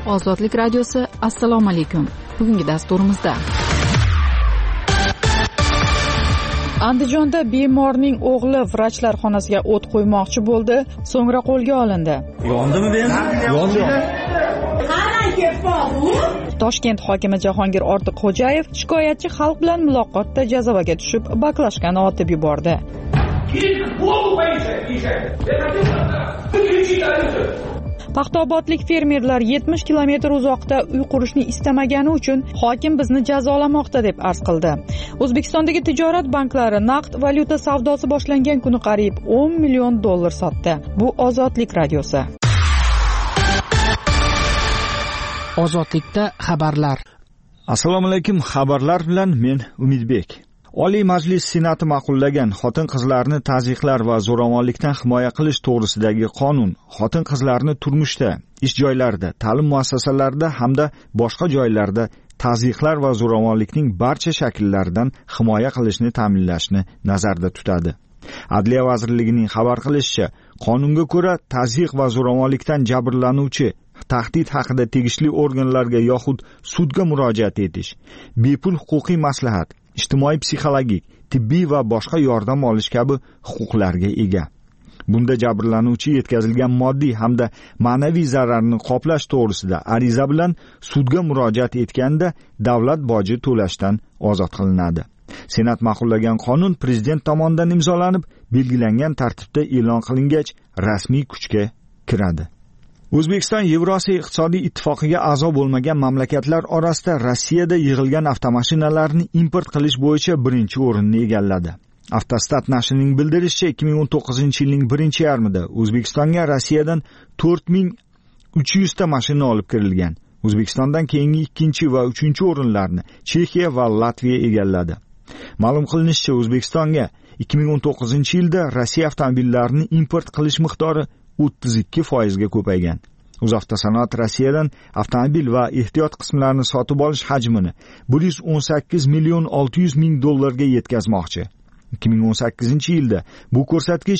Ozodlik radiosi, assalomu alaykum. Bugungi dasturimizda Andijonda bemorning o'g'li vrachlar xonasiga o't qo'ymoqchi bo'ldi, so'ngra qo'lga olindi. Yondimi men? Yondi. Toshkent hokimi Jahongir Ortiqxo'jayev shikoyatchi xalq bilan muloqotda jazavaga tushib, baklashkani otib yubordi. Paxtaobodlik fermerlar 70 kilometr uzoqda uy qurishni istamagani uchun hokim bizni jazolamoqda deb arz qildi. O'zbekistondagi tijorat banklari naqd valyuta savdosi boshlangan kuni qariyb 10 million dollar sotdi. Bu Ozodlik radiosi. Ozodlikda xabarlar. Assalomu alaykum, xabarlar bilan men Umidbek. Oliy Majlis Senati ma'qullagan xotin-qizlarni tazyiqlar va zo'ravonlikdan himoya qilish to'g'risidagi qonun xotin-qizlarni turmushda, ish joylarida, ta'lim muassasalarida hamda boshqa joylarda tazyiqlar va zo'ravonlikning barcha shakllaridan himoya qilishni ta'minlashni nazarda tutadi. Adliya vazirligining xabar qilishicha, qonunga ko'ra tazyiq va zo'ravonlikdan jabrlanuvchi tahdid haqida tegishli organlarga yoxud sudga murojaat etish, bepul huquqiy maslahat, ijtimoiy psixologik, tibbiy va boshqa yordam olish kabi huquqlarga ega. Bunda jabrlanuvchi yetkazilgan moddiy hamda ma'naviy zararni qoplash to'g'risida ariza bilan sudga murojaat etganda davlat boji to'lashdan ozod qilinadi. Senat ma'qullagan qonun prezident tomonidan imzolanib, belgilangan tartibda e'lon qilingach, rasmiy kuchga kiradi. O'zbekiston Yevrosiyo iqtisodiy ittifoqiga a'zo bo'lmagan mamlakatlar orasida Rossiyada yig'ilgan avtomashinalarni import qilish bo'yicha birinchi o'rinni egalladi. Avtostat nashrining bildirishicha, 2019-yilning birinchi yarmida O'zbekistonga Rossiyadan 4300 ta mashina olib kirilgan. O'zbekistondan keyingi ikkinchi va uchinchi o'rinlarni Chexiya va Latviya egalladi. Ma'lum qilinishicha, O'zbekistonga 2019-yilda Rossiya avtomobillarini import qilish miqdori 32% ga ko'paygan. O'zavtosanoat Rossiyadan avtomobil va ehtiyot qismlarini sotib olish hajmini 118 million 600 ming dollarga yetkazmoqchi. 2018-yilda bu ko'rsatkich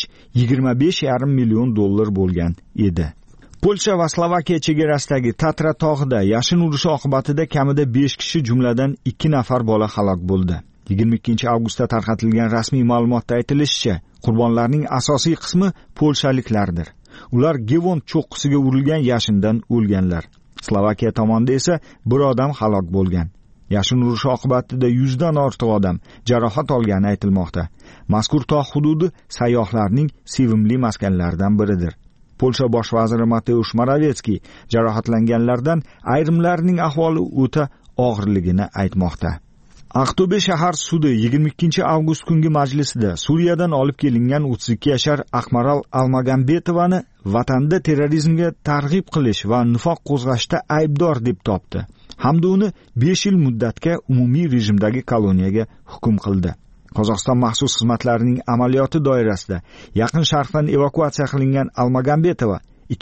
25,5 million dollar bo'lgan edi. Polsha va Slovakiya chegarasidagi Tatra tog'ida yashin urishi oqibatida kamida 5 kishi, jumladan 2 nafar bola halok bo'ldi. 22-avgustda tarqatilgan rasmiy ma'lumotda aytilishicha, qurbonlarning asosiy qismi polshaliklardir. Ular Gevon cho'qqisiga urilgan yashindan o'lganlar. Slovakiya tomonida esa bir odam halok bo'lgan. Yashin urishi oqibatida 100 dan ortiq odam jarohat olgani aytilmoqda. Mazkur tog' hududi sayyohlarning sevimli maskanlaridan biridir. Polsha bosh vaziri Mateusz Morawiecki jarohatlanganlardan ayrimlarining ahvoli o'ta og'irligini aytmoqda. Aqto'be shahar sudi 22-avgust kungi majlisida Suriyadan olib kelingan 32 yashar Aqmaral Almagambetovani vatanda terrorizmga targ'ib qilish va nifoq qo'zg'ashda aybdor deb topdi. Hamda uni 5 yil muddatga umumiy rejimdagi koloniyaga hukm qildi. Qozog'iston maxsus xizmatlarining amaliyoti doirasida Yaqin Sharqdan evakuatsiya qilingan Almagambetova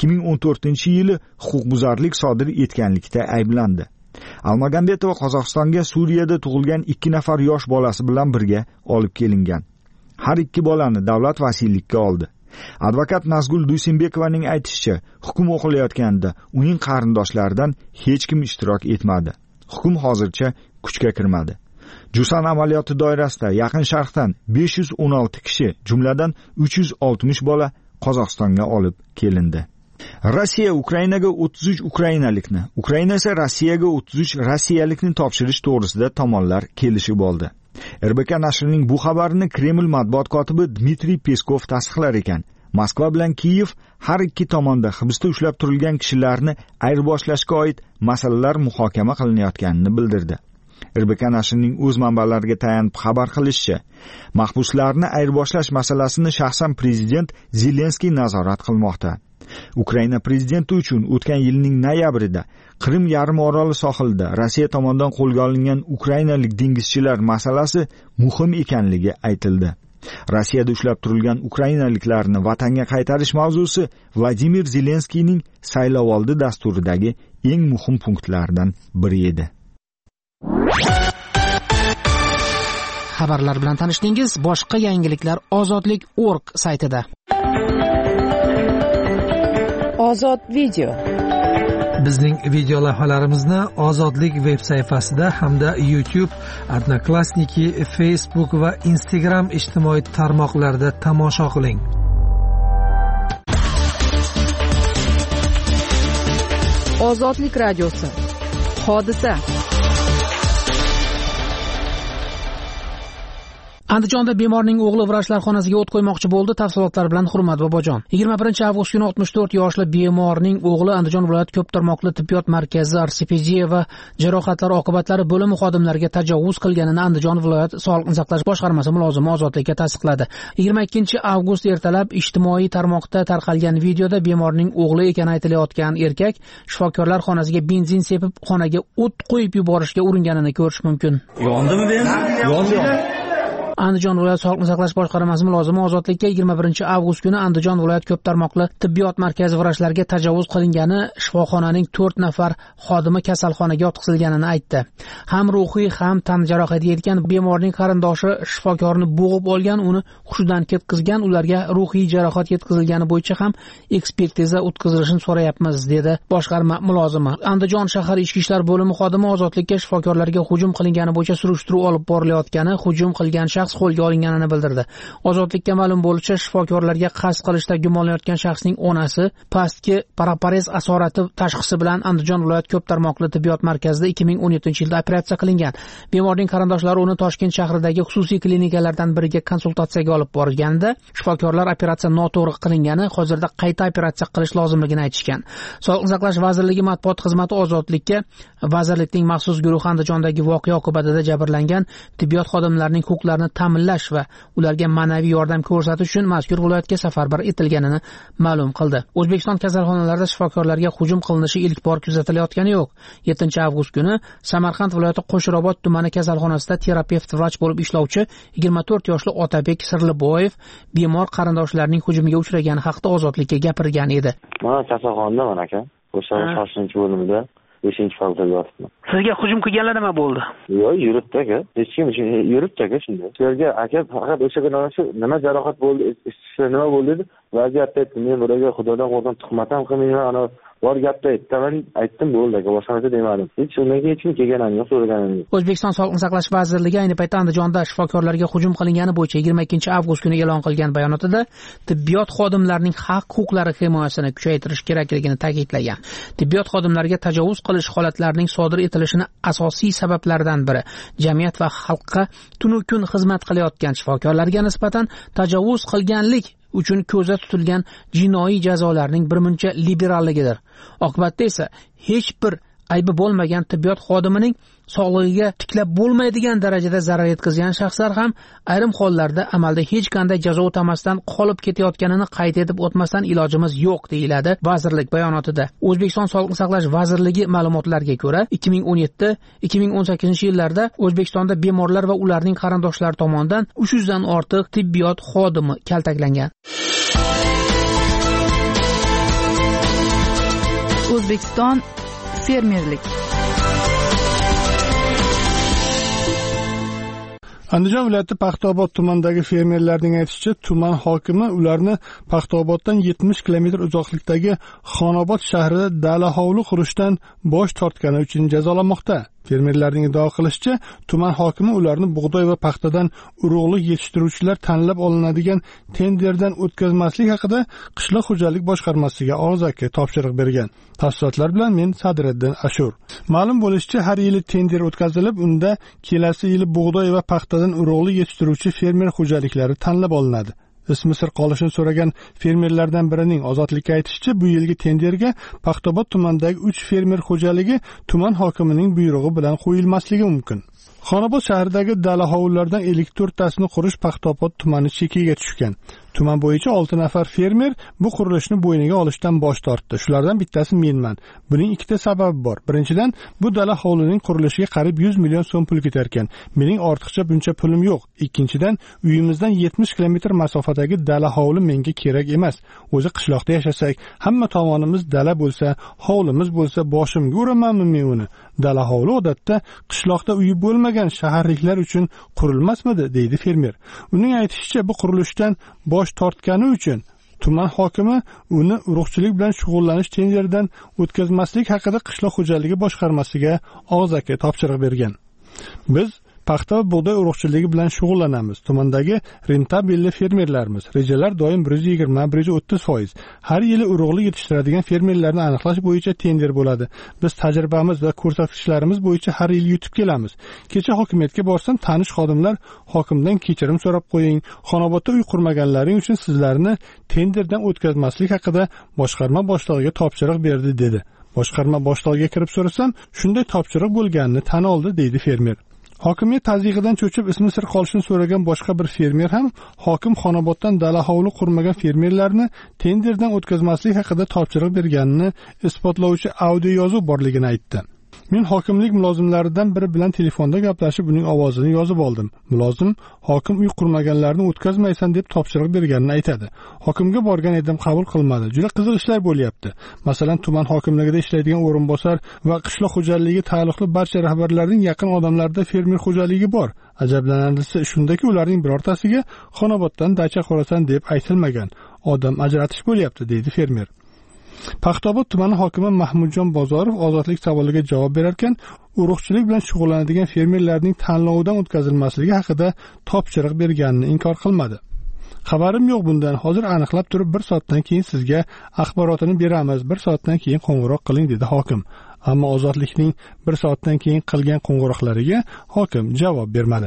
2014-yili huquqbuzarlik sodir etganlikda ayblandi. Almagambetova Qozog'istonga Suriyada tug'ilgan 2 nafar yosh bolasi bilan birga olib kelingan. Har ikki bolani davlat vasiylikka oldi. Advokat Nazgul Duysenbekovaning aytishicha, hukm o'qilayotganda uning qarindoshlaridan hech kim ishtirok etmadi. Hukm hozircha kuchga kirmadi. Jusan amaliyoti doirasida Yaqin Sharqdan 516 kishi, jumladan 360 bola Qozog'istonga olib kelindi. Rossiya Ukrainaga 33 ukrainalikni, Ukraina esa Rossiyaga 33 rossiyalikni topshirish to'g'risida tomonlar kelishib oldi. RBK nashrining bu xabarini Kreml matbuot kotibi Dmitriy Peskov tasdiqlar ekan. Moskva bilan Kiyev har ikki tomonda hibsda ushlab turilgan kishilarni ayirboshlashga oid masalalar muhokama qilinayotganini bildirdi. RBK nashrining o'z manbalariga tayanib xabar qilishicha, mahbuslarni ayirboshlash masalasini shaxsan prezident Zelenskiy nazorat qilmoqda. Ukraina prezidenti uchun o'tgan yilning noyabrida Qrim yarim oroli sohilida Rossiya tomonidan qo'lga olingan ukrainalik dengizchilar masalasi muhim ekanligi aytildi. Rossiyada ushlab turilgan ukrainaliklarni vatanga qaytarish mavzusi Vladimir Zelenskiyning saylovoldi dasturidagi eng muhim punktlardan biri edi. Xabarlar bilan tanishdingiz. Boshqa yangiliklar ozodlik.org saytida. Ozod video. Bizning video lavhalarimizni Ozodlik veb sayfasida hamda YouTube, Odnoklassniki, Facebook va Instagram ijtimoiy tarmoqlarida tomosha qiling. Ozodlik radiosi. Hodisa. Andijonda bemorning o'g'li vrachlar xonasiga o't qo'ymoqchi bo'ldi. Tafsilotlar bilan Hurmat Bobojon. 21-avgust kuni 64 yoshli bemorning o'g'li Andijon viloyat ko'p tarmoqli tibbiyot markazi ortopediya va jarohatlar oqibatlari bo'limi xodimlariga tajovuz qilganini Andijon viloyat sog'liqni saqlash boshqarmasi mulozimi Ozodlikka tasdiqladi. 22-avgust ertalab ijtimoiy tarmoqda tarqalgan videoda bemorning o'g'li ekani aytilayotgan erkak shifokorlar xonasiga benzin sepib, xonaga o't qo'yib yuborishga uringanini ko'rish mumkin. Yondimi benzin? Yondi. Andijon viloyat sog'liqni saqlash boshqarmasi mulozimi Ozodlikka 21-avgust kuni Andijon viloyat ko'p tarmoqli tibbiyot markazi vrachlarga tajovuz qilingani, shifoxonaning 4 nafar xodimi kasalxonaga yotqizilganini aytdi. Ham ruhiy, ham tan jarohati yetgan bemorning qarindoshi shifokorni bo'g'ib olgan, uni hushidan ketkizgan, ularga ruhiy jarohat yetkazilgani bo'yicha ham ekspertiza o'tkazilishini so'rayapmiz, dedi boshqarma mulozimi. Andijon shahar ichki ishlar bo'limi xodimi Ozodlikka shifokorlarga hujum qilingani bo'yicha surishtiruv olib borilayotgani, hujum qilgan shaxs qo'lga olinganini bildirdi. Ozodlikka ma'lum bo'lishicha, shifokorlarga qasd qilishda gumonlanayotgan shaxsning onasi pastki paraparez asorati tashxisi bilan Andijon viloyat ko'p tarmoqli tibbiyot markazida 2017-yilda operatsiya qilingan. Bemorning qarindoshlari uni Toshkent shahridagi xususiy klinikalardan biriga konsultatsiyaga olib borganda, shifokorlar operatsiya noto'g'ri qilingani, hozirda qayta operatsiya qilish lozimligini aytishgan. Sog'liqni saqlash vazirligi matbuot xizmati Ozodlikka vazirlikning maxsus guruhi Andijondagi voqea oqibatida jabrlangan tibbiyot xodimlarining huquqlarini ta'minlash va ularga ma'naviy yordam ko'rsatish uchun mazkur viloyatga safarbar etilganini ma'lum qildi. O'zbekiston kasalxonalarida shifokorlarga hujum qilinishi ilk bor kuzatilayotgani yo'q. 7-avgust kuni Samarqand viloyati Qo'shrobod tumani kasalxonasida terapevt vrach bo'lib ishlovchi 24 yoshli Otabek Sirliboyev bemor qarindoshlarining hujumiga uchragani haqida Ozodlikka gapirgan edi. Mana kasalxonada aka, o'sha 6-bo'limda 5-faolda yotibman. Sizga hujum qilganlar nima bo'ldi? Yo'q, yuribdi aka. Hech kim yuribdi aka shunday. Sizga aka faqat o'sha nima jarohat bo'ldi, nima bo'ldi deb vaziyatda aytdim. Men buraga Xudodan qo'rqib tuhmat ham qilmayman, ana bor gapda aytdim bo'ldi aka, boshqa narsa demadim. Hech kim kelganim yo'q, so'raganim yo'q. O'zbekiston Sog'liqni saqlash vazirligi ayni paytda Andijonda shifokorlarga hujum qilingani bo'yicha 22-avgust kuni e'lon qilgan bayonotida tibbiyot xodimlarining haq-huquqlari himoyasini kuchaytirish kerakligini ta'kidlagan. Tibbiyot xodimlariga tajovuz qilish holatlarining sodir etilishini asosiy sabablaridan biri jamiyat va xalqqa tunu-kun xizmat qilayotgan shifokorlarga nisbatan tajovuz qilganlik uchun ko'zda tutilgan jinoiy jazolarning birmuncha liberalligidir. Oqibatda esa hech bir aybi bo'lmagan tibbiyot xodimining sog'lig'iga tiklab bo'lmaydigan darajada zarar yetkazgan shaxslar ham ayrim hollarda amalda hech qanday jazo o'tamasdan qolib ketayotganini qayd etib o'tmasdan ilojimiz yo'q, deyiladi vazirlik bayonotida. O'zbekiston Sog'liqni saqlash vazirligi ma'lumotlariga ko'ra, 2017-2018 yillarda O'zbekistonda bemorlar va ularning qarindoshlari tomonidan 300 dan ortiq tibbiyot xodimi kaltaklangan. O'zbekiston fermerlik. Andijon viloyati Paxtaobod tumanidagi fermerlarning aytishicha, tuman hokimi ularni Paxtaoboddan 70 kilometr uzoqlikdagi Xonobod shahrida dala hovli qurishdan bosh tortgani uchun jazolamoqda. Fermerlarning iddao qilishicha, tuman hokimi ularni bug'doy va paxtadan urug'lik yetishtiruvchilar tanlab olinadigan tenderdan o'tkazmaslik haqida qishloq xo'jalik boshqarmasiga og'zaki topshiriq bergan. Tafsilotlar bilan men Sadriddin Ashur. Ma'lum bo'lishicha, har yili tender o'tkazilib, unda kelasi yili bug'doy va paxtadan urug'lik yetishtiruvchi fermer xo'jaliklari tanlab olinadi. Ismi sir qolishini so'ragan fermerlardan birining Ozodlikka aytishicha, bu yilgi tenderga Paxtaobod tumanidagi 3 fermer xo'jaligi tuman hokimining buyrug'i bilan qo'yilmasligi mumkin. Xonobod shahridagi dala hovlilardan 54 tasini qurish Paxtaobod tumani chekiga tushgan. Tuman bo'yicha 6 nafar fermer bu qurilishni bo'yniga olishdan bosh tortdi. Shulardan bittasi menman. Buning ikkita sababi bor. Birinchidan, bu dala hovlining qurilishiga qarib 100 million so'm pul ketar ekan. Mening ortiqcha buncha pulim yo'q. Ikkinchidan, uyimizdan 70 kilometr masofadagi dala hovli menga kerak emas. O'zi qishloqda yashasak, hamma tomonimiz dala bo'lsa, hovlimiz bo'lsa, boshimga uramanmi men uni? Dala hovli odatda qishloqda uyi bo'lmagan shaharliklar uchun qurilmasmidi, deydi fermer. Uning aytishicha, bu qurilishdan bosh tortgani uchun tuman hokimi uni urug'chilik bilan shug'ullanish tenderidan o'tkazmaslik haqida qishloq xo'jaligi boshqarmasiga og'zaki topshiriq bergan. Biz paxta va bug'doy urug'chiligi bilan shug'ullanamiz. Tumandagi rentabelli fermerlarimiz. Rejalar doim 120-130%. Har yili urug'lik yetishtiradigan fermerlarni aniqlash bo'yicha tender bo'ladi. Biz tajribamiz va ko'rsatkichlarimiz bo'yicha har yil yutib kelamiz. Kecha hokimiyatga borsam, tanish xodimlar hokimdan kechirim so'rab qo'ying. Xonobodda uy qurmaganlaring uchun sizlarni tenderdan o'tkazmaslik haqida boshqarma boshlig'iga topshiriq berdi dedi. Boshqarma boshlig'iga kirib so'rasam, shunday topshiriq bo'lganini tan oldi, deydi fermer. Hokimiyat tazyiqidan cho'chib ismi sir qolishini so'ragan boshqa bir fermer ham hokim Xonoboddan dala hovli qurmagan fermerlarni tenderdan o'tkazmaslik haqida topshiriq berganini isbotlovchi audio yozuv borligini aytdi. Men hokimlik mulozimlaridan biri bilan telefonda gaplashib uning ovozini yozib oldim. Mulozim hokim uy qurmaganlarni o'tkazmaysan deb topshiriq berganini aytadi. Hokimga borgan edim, qabul qilmadi. Juda qiziq ishlar bo'lyapti. Masalan, tuman hokimligida ishlaydigan o'rinbosar va qishloq xo'jaligi taalluqli barcha rahbarlarning yaqin odamlarida fermer xo'jaligi bor. Ajablanarlisi shundaki, ularning birortasiga Xonoboddan dacha qurasan deb aytilmagan. Odam ajratish bo'lyapti, deydi fermer. Paxtaobod tumani hokimi Mahmudjon Bozorov ozodlik savoliga javob berarkan, urug'chilik bilan shug'ullanadigan fermerlarning tanlovidan o'tkazilmasligi haqida topshiriq berganini inkor qilmadi. Xabarim yo'q bundan. Hozir aniqlab turib 1 soatdan keyin sizga axborotini beramiz. 1 soatdan keyin qo'ng'iroq qiling, dedi hokim. Ammo ozodlikning 1 soatdan keyin qilgan qo'ng'iroqlariga hokim javob bermadi.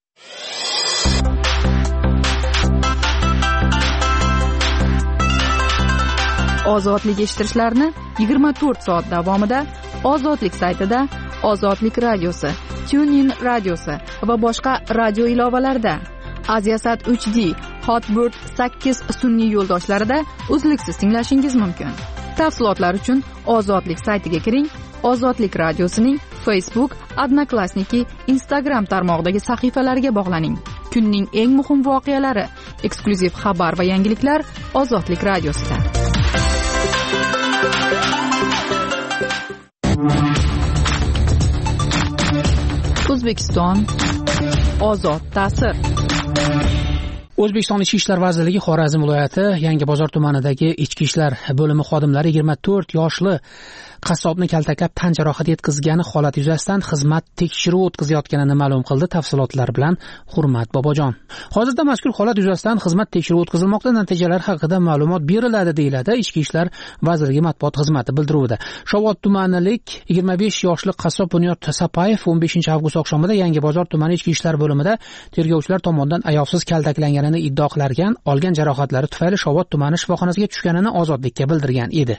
Ozodlik eshittirishlarni 24 soat davomida Ozodlik saytida, Ozodlik radiosi, TuneIn radiosi va boshqa radio ilovalarida, Aziasat 3D, Hotbird 8 sun'iy yo'ldoshlarida uzluksiz tinglashingiz mumkin. Tafsilotlar uchun Ozodlik saytiga kiring. Ozodlik radiosining Facebook, Odnoklassniki, Instagram tarmog'idagi sahifalariga bog'laning. Kunning eng muhim voqealari, eksklyuziv xabar va yangiliklar Ozodlik radiosida. O'zbekiston ozod ta'sir. O'zbekiston Ichki ishlar vazirligi Xorazm viloyati Yangibozor tumanidagi ichki ishlar bo'limi xodimlari 24 yoshli qassobni kaltaklab tan jarohati yetkazgani holat yuzasidan xizmat tekshiruvi o'tkazayotganini ma'lum qildi. Tafsilotlar bilan Hurmat Bobojon. Hozirda mazkur holat yuzasidan xizmat tekshiruvi o'tkazilmoqda, natijalar haqida ma'lumot beriladi, deyiladi Ichki ishlar vazirligi matbuot xizmati bildiruvida. Shovot tumanilik 25 yoshli qassob Bunyod Sapayev 15 avgust oqshomida Yangibozor tumani ichki ishlar bo'limida tergovchilar tomonidan ayovsiz kaltaklanganini iddao qilarkan, olgan jarohatlari tufayli Shovot tumani shifoxonasiga tushganini Ozodlikka bildirgan edi.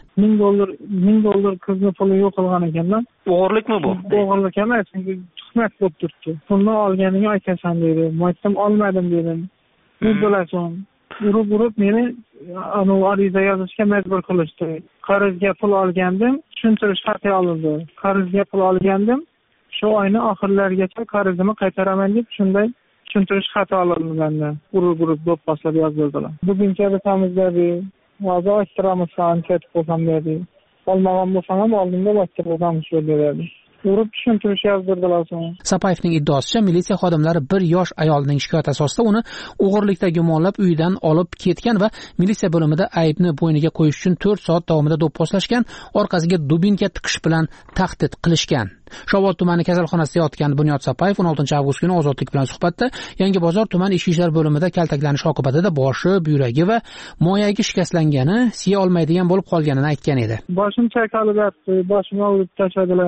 $1000 qizni puli yo'q qilgan ekanman. O'g'irlikmi bu? O'g'irlik emas, tuhmat bo'lib turibdi. Pulni olganingni aytasan dedi. Aytdim, olmadim dedim. Ne bo'lasan? Urib meni ariza yozishga majbur qilishdi. Qarzga pul olgandim, tushuntirish xati olindi. Qarzga pul olgandim, shu oyning oxirlarigacha qarzimni qaytaraman deb shunday tushuntirish xati olindi mendan. Urib do'pposlab yozdirdilar. Buguncha tamizladi. Hozir ochtiramiz, ketib qo'ysam dedi. Olmagan bo'lsam ham oldinda ochtirib shu dedi. Urib tushuntirish yozdirdilar. Sapayevning iddaosicha, militsiya xodimlari bir yosh ayolning shikoyati asosida uni o'g'irlikda gumonlab uyidan olib ketgan va militsiya bo'limida aybni bo'yniga qo'yish uchun 4 soat davomida do'pposlashgan, orqasiga dubinka tiqish bilan tahdid qilishgan. Shovot tumani kasalxonasida yotgan Bunyod Sapayev 16 avgust kuni Ozodlik bilan suhbatda Yangibozor tuman ichki ishlar bo'limida kaltaklanish oqibatida boshi, buyragi va moyagi shikastlangani, siya olmaydigan bo'lib qolganini aytgan edi. Boshim chayqalib yotdi, boshimni urib tashladilar.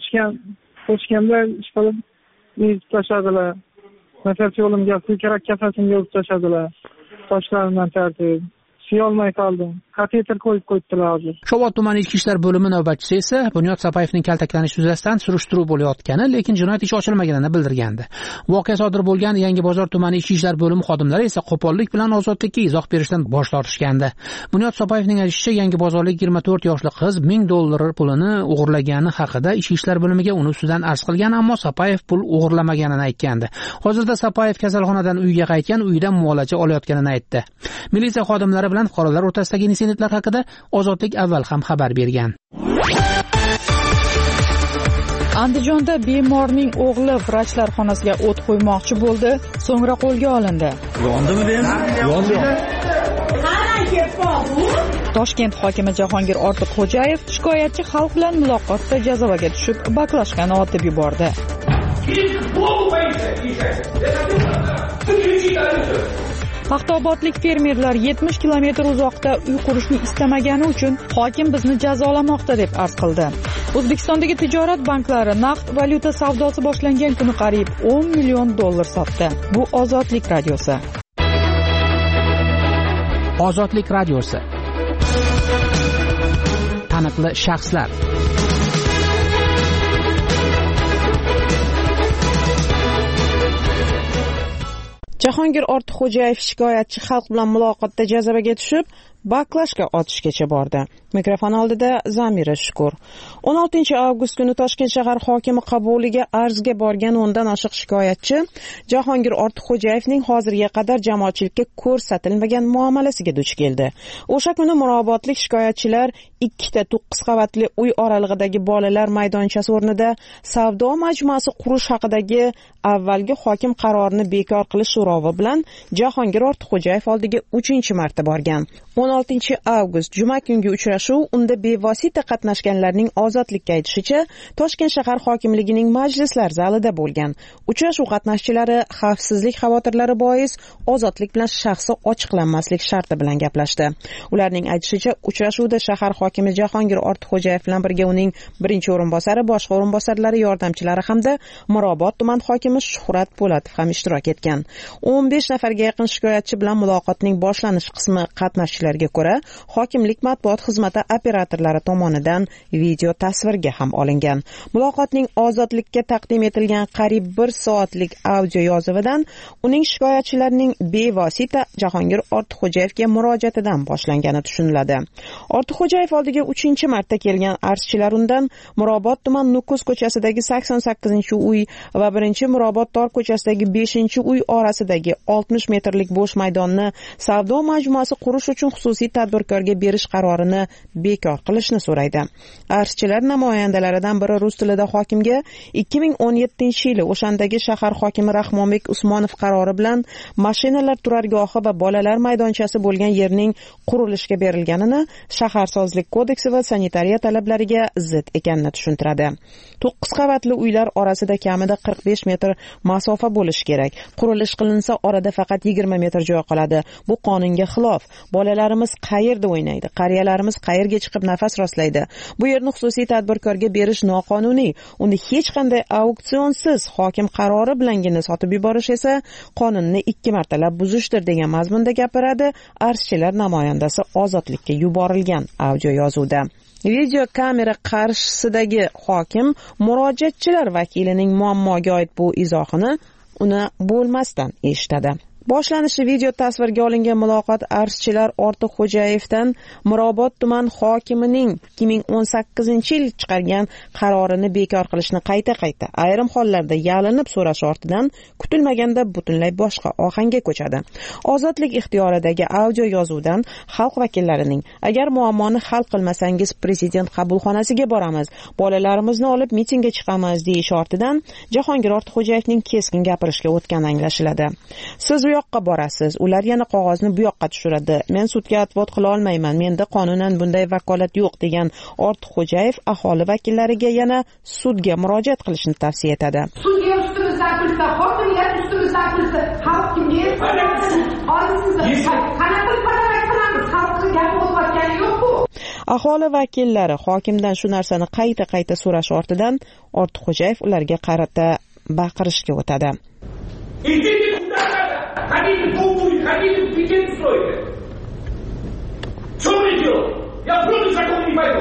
Ko'chganda ishqilib yezib tashladilar. Nafas yo'limga, ko'krak kafasimga urib tashladilar. Toshlarimdan tartib. Siyolmay qoldim. Kateter qo'yib qo'ydilar hozir. Shovot tumani ichki ishlar bo'limi navbatchisi esa Bunyod Sapayevning kaltaklanishi yuzasidan surishtiruv bo'layotgani, lekin jinoyat ishi ochilmaganini bildirgandi. Voqea sodir bo'lgan Yangibozor tumani ichki ishlar bo'limi xodimlari esa qo'pollik bilan Ozodlikka izoh berishdan bosh tortishgandi. Bunyod Sapayevning aytishicha, Yangibozorlik 24 yoshli qiz $1000 pulini o'g'irlagani haqida ichki ishlar bo'limiga uni ustidan arz qilgan, ammo Sapayev pul o'g'irlamaganini aytgandi. Hozirda Sapayev kasalxonadan uyiga qaytgan, uyidan muolaja olayotganini aytdi. Militsiya xodimlari bilan fuqarolar o'rtasidagi insidentlar haqida Ozodlik avval ham xabar bergan. Andijonda bemorning o'g'li vrachlar xonasiga o't qo'ymoqchi bo'ldi, so'ngra qo'lga olindi. Yondimi benzin? Yondi. Toshkent hokimi Jahongir Ortiqxo'jayev shikoyatchi xalq bilan muloqotda jazavaga tushib, baklashkani otib yubordi. Paxtaobodlik fermerlar 70 kilometr uzoqda uy qurishni istamagani uchun hokim bizni jazolamoqda deb arz qildi. O'zbekistondagi tijorat banklari naqd valyuta savdosi boshlangan kuni qariyb $10 million sotdi. Bu Ozodlik radiosi. Ozodlik radiosi. Taniqli shaxslar. Jahongir Ortiqxo'jayev shikoyatchi xalq bilan muloqotda jazavaga tushib, baklashga otishgacha bordi. Mikrofon oldida Zamira Shukur. 16 avgust kuni Toshkent shahar hokimi qabuliga arzga borgan 10 dan oshiq shikoyatchi Jahongir Ortiqxo'jayevning hozirga qadar jamoatchilikka ko'rsatilmagan muomalasiga duch keldi. O'sha kuni Mirobodlik shikoyatchilar 2 ta 9 qavatli uy oralig'idagi bolalar maydonchasi o'rnida savdo majmuasi qurish haqidagi avvalgi hokim qarorini bekor qilish so'rovi bilan Jahongir Ortiqxo'jayev oldiga 3-marta borgan. 16 avgust juma kungi uchrashuv unda bevosita qatnashganlarning ozodlikka aytishicha Toshkent shahar hokimligining majlislar zalida bo'lgan. Uchrashuv qatnashchilari xavfsizlik xavotirlari bois ozodlik bilan shaxsi ochiqlanmaslik sharti bilan gaplashdi. Ularning aytishicha uchrashuvda shahar hokimi Jahongir Ortiqxo'jayev bilan birga uning birinchi o'rinbosari, boshqa o'rinbosarlari, yordamchilari hamda Mirobod tuman hokimi Shuhrat Po'latov ham ishtirok etgan. 15 nafarga yaqin shikoyatchi bilan muloqotning boshlanish qismi qatnashchilariga ko'ra hokimlik matbuot xizmati operatorlari tomonidan video tasvirga ham olingan. Muloqotning ozodlikka taqdim etilgan qariyb 1 soatlik audio yozuvidan uning shikoyatchilarining bevosita Jahongir Ortiqxo'jayevga murojaatidan boshlangani tushuniladi. Ortiqxo'jayev oldiga 3-marta kelgan arzchilar undan Mirobod tuman Nukus ko'chasidagi 88-uy va 1-Mirobod tor ko'chasidagi 5-uy orasidagi 60 metrlik bo'sh maydonni savdo majmuasi qurish uchun xususiy tadbirkorga berish qarorini bekor qilishni so'raydi. Arzchilar namoyandalaridan biri rus tilida hokimga 2017-yili o'shandagi shahar hokimi Rahmonbek Usmonov qarori bilan mashinalar turargohi va bolalar maydonchasi bo'lgan yerning qurilishga berilganini shaharsozlik kodeksi va sanitariya talablariga zid ekanini tushuntiradi. 9 qavatli uylar orasida kamida 45 metr masofa bo'lishi kerak. Qurilish qilinsa orada faqat 20 metr joy qoladi. Bu qonunga xilof. Bolalarimiz qayerda o'ynaydi? Qariyalarimiz qayerga chiqib nafas rostlaydi? Bu yerni xususiy tadbirkorga berish noqonuniy. Uni hech qanday auksionsiz hokim qarori bilangina sotib yuborish esa qonunni 2 martalab buzishdir degan mazmunda gapiradi arzchilar namoyandasi ozodlikka yuborilgan audio yozuvda. Video kamera qarshisidagi hokim murojaatchilar vakilining muammoga oid bu izohini uni bo'lmasdan eshitadi. Boshlanishi video tasvirga olingan muloqot arzchilar Ortiqxo'jayevdan Mirobod tuman hokimining 2018-yil chiqargan qarorini bekor qilishni qayta ayrim hollarda yalinib so'rash ortidan kutilmaganda butunlay boshqa ohangga ko'chadi. Ozodlik ixtiyoridagi audio yozuvdan xalq vakillarining agar muammoni hal qilmasangiz prezident qabulxonasiga boramiz, bolalarimizni olib mitingga chiqamiz deyish ortidan Jahongir Ortiqxo'jayevning keskin gapirishga o'tgani anglashiladi. Siz u yoqqa borasiz, ular yana qog'ozni bu yoqqa tushiradi. Men sudga advot qila olmayman, menda qonunan bunday vakolat yo'q degan Ortiqxo'jayev aholi vakillariga yana sudga murojaat qilishni tavsiya etadi. Sudga ustimizdan kulsa, hokimiyat ustimizdan kulsa, xalq kimga aholi vakillari hokimdan shu narsani qayta so'rash ortidan Ortiqxo'jayev ularga qarata baqirishga o'tadi. Хотите полгода, хотите президент строите. Что вы делаете? Я против закона не пойду.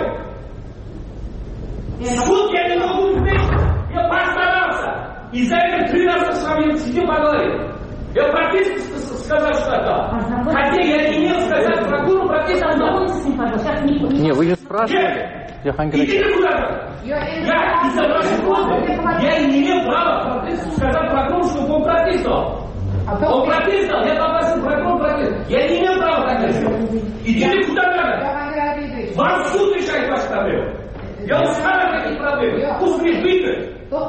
Суд я не могу изменить. Я постарался. И за это 3 раза с вами сидел поговорил. Я прописку сказал, что отдал. Хотя я не имел сказать прокурору прописку отдал. Не, вы же спрашивали. Идите куда-то. Я из-за вашей просьбы я не имел права сказать прокурору, что он прописал. Он прописал, я попросил прокурор прописал. Я не имел права так решить. Идите куда надо. Вам суд решает ваши проблемы. Я устал от таких проблем. Пусть выиграет.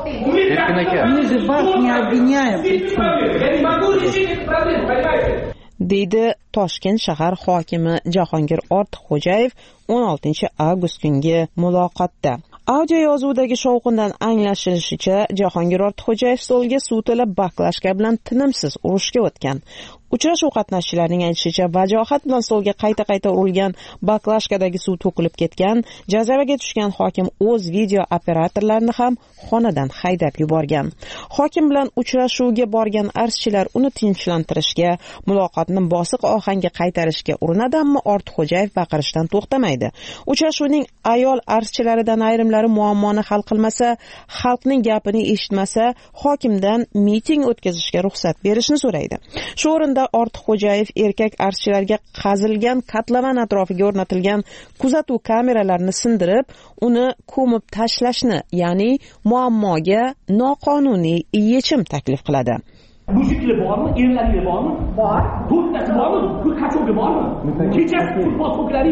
Мы же вас не обвиняем. Я не могу решить эти проблемы, понимаете? deydi Toshkent shahar hokimi Jahongir Ortiqxo'jayev 16 avgust kungi muloqotda. Audio yozuvdagi shovqindan anglashilishicha, Jahongir Ortiqxo'jayev stolga suv to'la baklashka bilan tinimsiz urushga o'tgan. Uchrashuv qatnashchilarining aytishicha, vajohat bilan stolga qayta urilgan baklashkadagi suv to'kilib ketgan. Jazavaga tushgan hokim o'z video operatorlarini ham xonadan haydab yuborgan. Hokim bilan uchrashuvga borgan arzchilar uni tinchlantirishga, muloqotni bosiq ohangga qaytarishga urinadi, ammo Ortiqxo'jayev baqirishdan to'xtamaydi. Uchrashuvning ayol arzchilaridan ayrimlari muammoni hal qilmasa, xalqning gapini eshitmasa, hokimdan miting o'tkazishga ruxsat berishni so'raydi. Shu o'rinda Ortiqxo'jayev erkak arzchilarga qazilgan kotlovan atrofiga o'rnatilgan kuzatuv kameralarini sindirib, uni ko'mib tashlashni, ya'ni muammoga noqonuniy yechim taklif qiladi. Mujiklar bormi? Erlarga bormi? Bor. To'rttasi bormi? Bu qachonga bormi? Kechasi futbol to'plari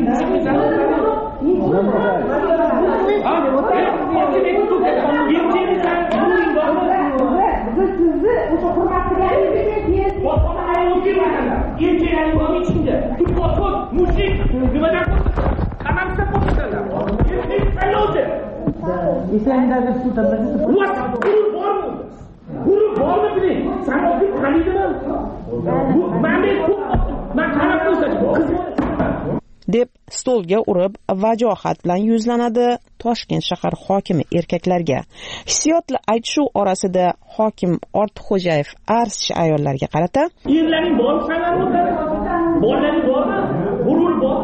deb stolga urib vajohat bilan yuzlanadi Toshkent shahar hokimi erkaklarga. Hissiyotli aytishuv orasida hokim Ortiqxo'jayev arzchi ayollarga qarata: "Erlaring bor, bolaring bormi? G'urur bor,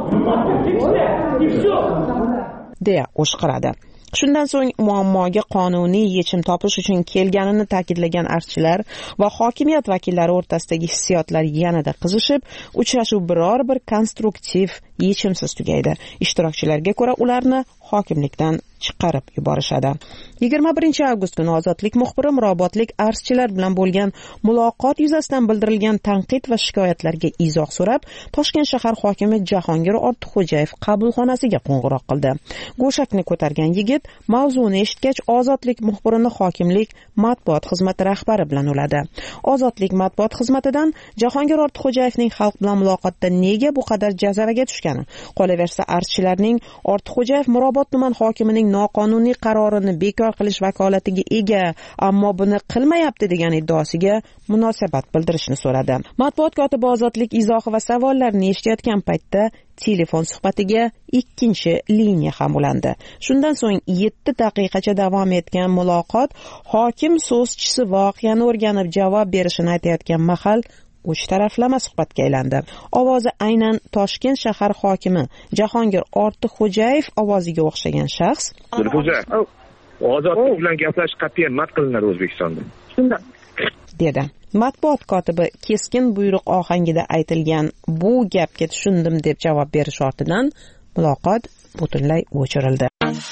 deya o'shqiradi. Shundan so'ng muammoga qonuniy yechim topish uchun kelganini ta'kidlagan arzchilar va hokimiyat vakillari o'rtasidagi hissiyotlar yanada qizishib, uchrashuv biror bir konstruktiv yechimsiz tugaydi. Ishtirokchilarga ko'ra, ularni hokimlikdan chiqarib yuborishadi. 21 avgust kuni Ozodlik muxbiri mirobodlik arzchilar bilan bo'lgan muloqot yuzasidan bildirilgan tanqid va shikoyatlarga izoh so'rab, Toshkent shahar hokimi Jahongir Ortiqxo'jayev qabulxonasiga qo'ng'iroq qildi. Go'shakni ko'targan yigit mavzuni eshitgach, Ozodlik muxbirini hokimlik matbuot xizmati rahbari bilan uladi. Ozodlik matbuot xizmatidan Jahongir Ortiqxo'jayevning xalq bilan muloqotda nega bu qadar jazavaga tushgani, qolaversa arzchilarning Ortiqxo'jayev Mirobod tuman hokimining noqonuniy qarorini bekor qilish vakolatiga ega, ammo buni qilmayapti degan iddaosiga munosabat bildirishni so'radi. Matbuot kotibi Ozodlik izohi va savollarini eshitayotgan paytda telefon suhbatiga ikkinchi liniya ham ulandi. Shundan so'ng 7 daqiqacha davom etgan muloqot hokim so'zchisi voqeani o'rganib javob berishini aytayotgan mahal uch taraflama suhbatga aylandi. Ovozi aynan Toshkent shahar hokimi Jahongir Ortiqxo'jayev ovoziga o'xshagan shaxs: "Ozodlik bilan gaplash qat'iyan man qilinadi O'zbekistonda." Shunday dedi. Matbuot kotibi keskin buyruq ohangida aytilgan bu gapga tushundim deb javob berish ortidan muloqot butunlay o'chirildi.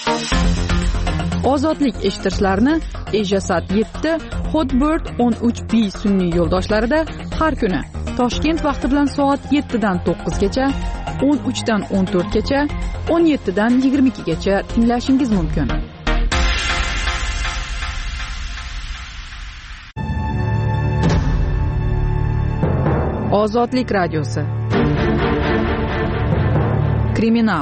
Ozodlik eshittirishlarni Ejasat 7 Hotbird 13B sun'iy yo'ldoshlarida har kuni Toshkent vaqti bilan soat 7 dan 9 gacha, 13 dan 14 gacha, 17 dan 22 gacha tinglashingiz mumkin. Ozodlik radiosi. Kriminal.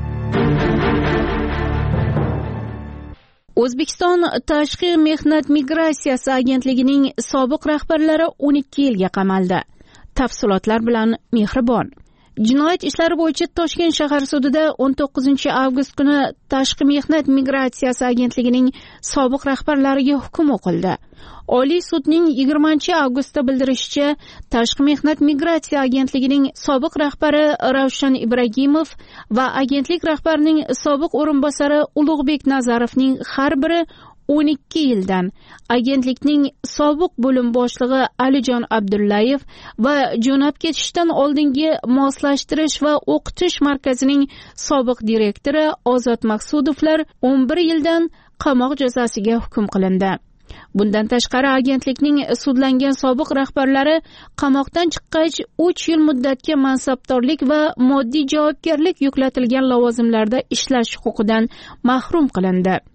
O'zbekiston Tashqi mehnat migratsiyasi agentligining sobiq rahbarlari 12 yilga qamaldi. Tafsilotlar bilan Mehribon. Jinoyat ishlari bo'yicha Toshkent shahar sudida 19 avgust kuni Tashqi mehnat migratsiyasi agentligining sobiq rahbarlariga hukm o'qildi. Oliy sudning 20 avgustda bildirishicha, Tashqi mehnat migratsiya agentligining sobiq rahbari Ravshan Ibragimov va agentlik rahbarining sobiq o'rinbosari Ulug'bek Nazarovning har biri 12 yildan, agentlikning sobiq bo'lim boshlig'i Alijon Abdullayev va jo'nab ketishdan oldingi moslashtirish va o'qitish markazining sobiq direktori Ozod Maqsudovlar 11 yildan qamoq jazosiga hukm qilindi. Bundan tashqari agentlikning sudlangan sobiq rahbarlari qamoqdan chiqqach 3 yil muddatga mansabdorlik va moddiy javobgarlik yuklatilgan lavozimlarda ishlash huquqidan mahrum qilindi.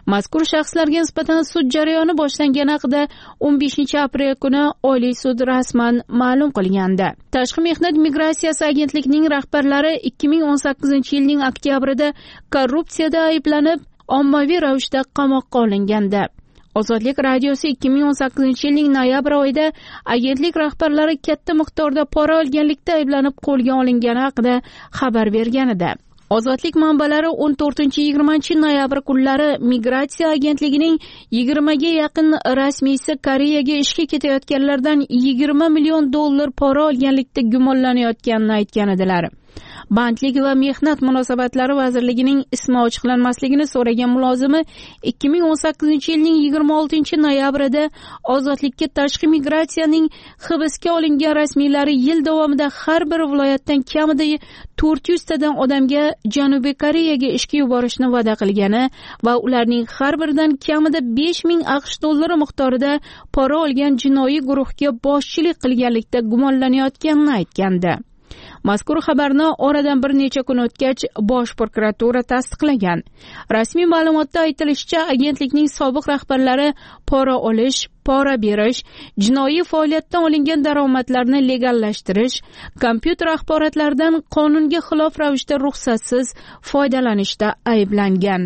Mazkur shaxslarga nisbatan sud jarayoni boshlangani haqida 15 aprel kuni Oliy sud rasman ma'lum qilgandi. Tashqi mehnat migratsiyasi agentligining rahbarlari 2018-yilning oktyabrida korrupsiyada ayblanib, ommaviy ravishda qamoqqa olingandi. Ozodlik radiosi 2018-yilning noyabr oyida agentlik rahbarlari katta miqdorda pora olganlikda ayblanib qo'lga olingani haqida xabar bergan edi. Ozodlik manbalari 14-20 noyabr kunlari migratsiya agentligining 20 ga yaqin rasmiysi Koreyaga ishga ketayotganlardan 20 million dollar pora olganlikda gumonlanayotganini aytgan edilar. Bandlik va mehnat munosabatlari vazirligining ismi ochiqlanmasligini so'ragan mulozimi 2018-yilning 26 noyabrida ozodlikka tashqi migratsiyaning hibsga olingan rasmiylari yil davomida har bir viloyatdan kamida 400 tadan odamga Janubiy Koreyaga ishga yuborishni va'da qilgani va ularning har biridan kamida 5000 AQSh dollari miqdorida pora olgan jinoiy guruhga boshchilik qilganlikda gumonlanayotganini aytgandi. Mazkur xabarni oradan bir necha kun o'tgach Bosh prokuratura tasdiqlagan. Rasmiy ma'lumotda aytilishicha, agentlikning sobiq rahbarlari pora olish, pora berish, jinoiy faoliyatdan olingan daromadlarni legallashtirish, kompyuter axborotlaridan qonunga xilof ravishda ruxsatsiz foydalanishda ayblangan.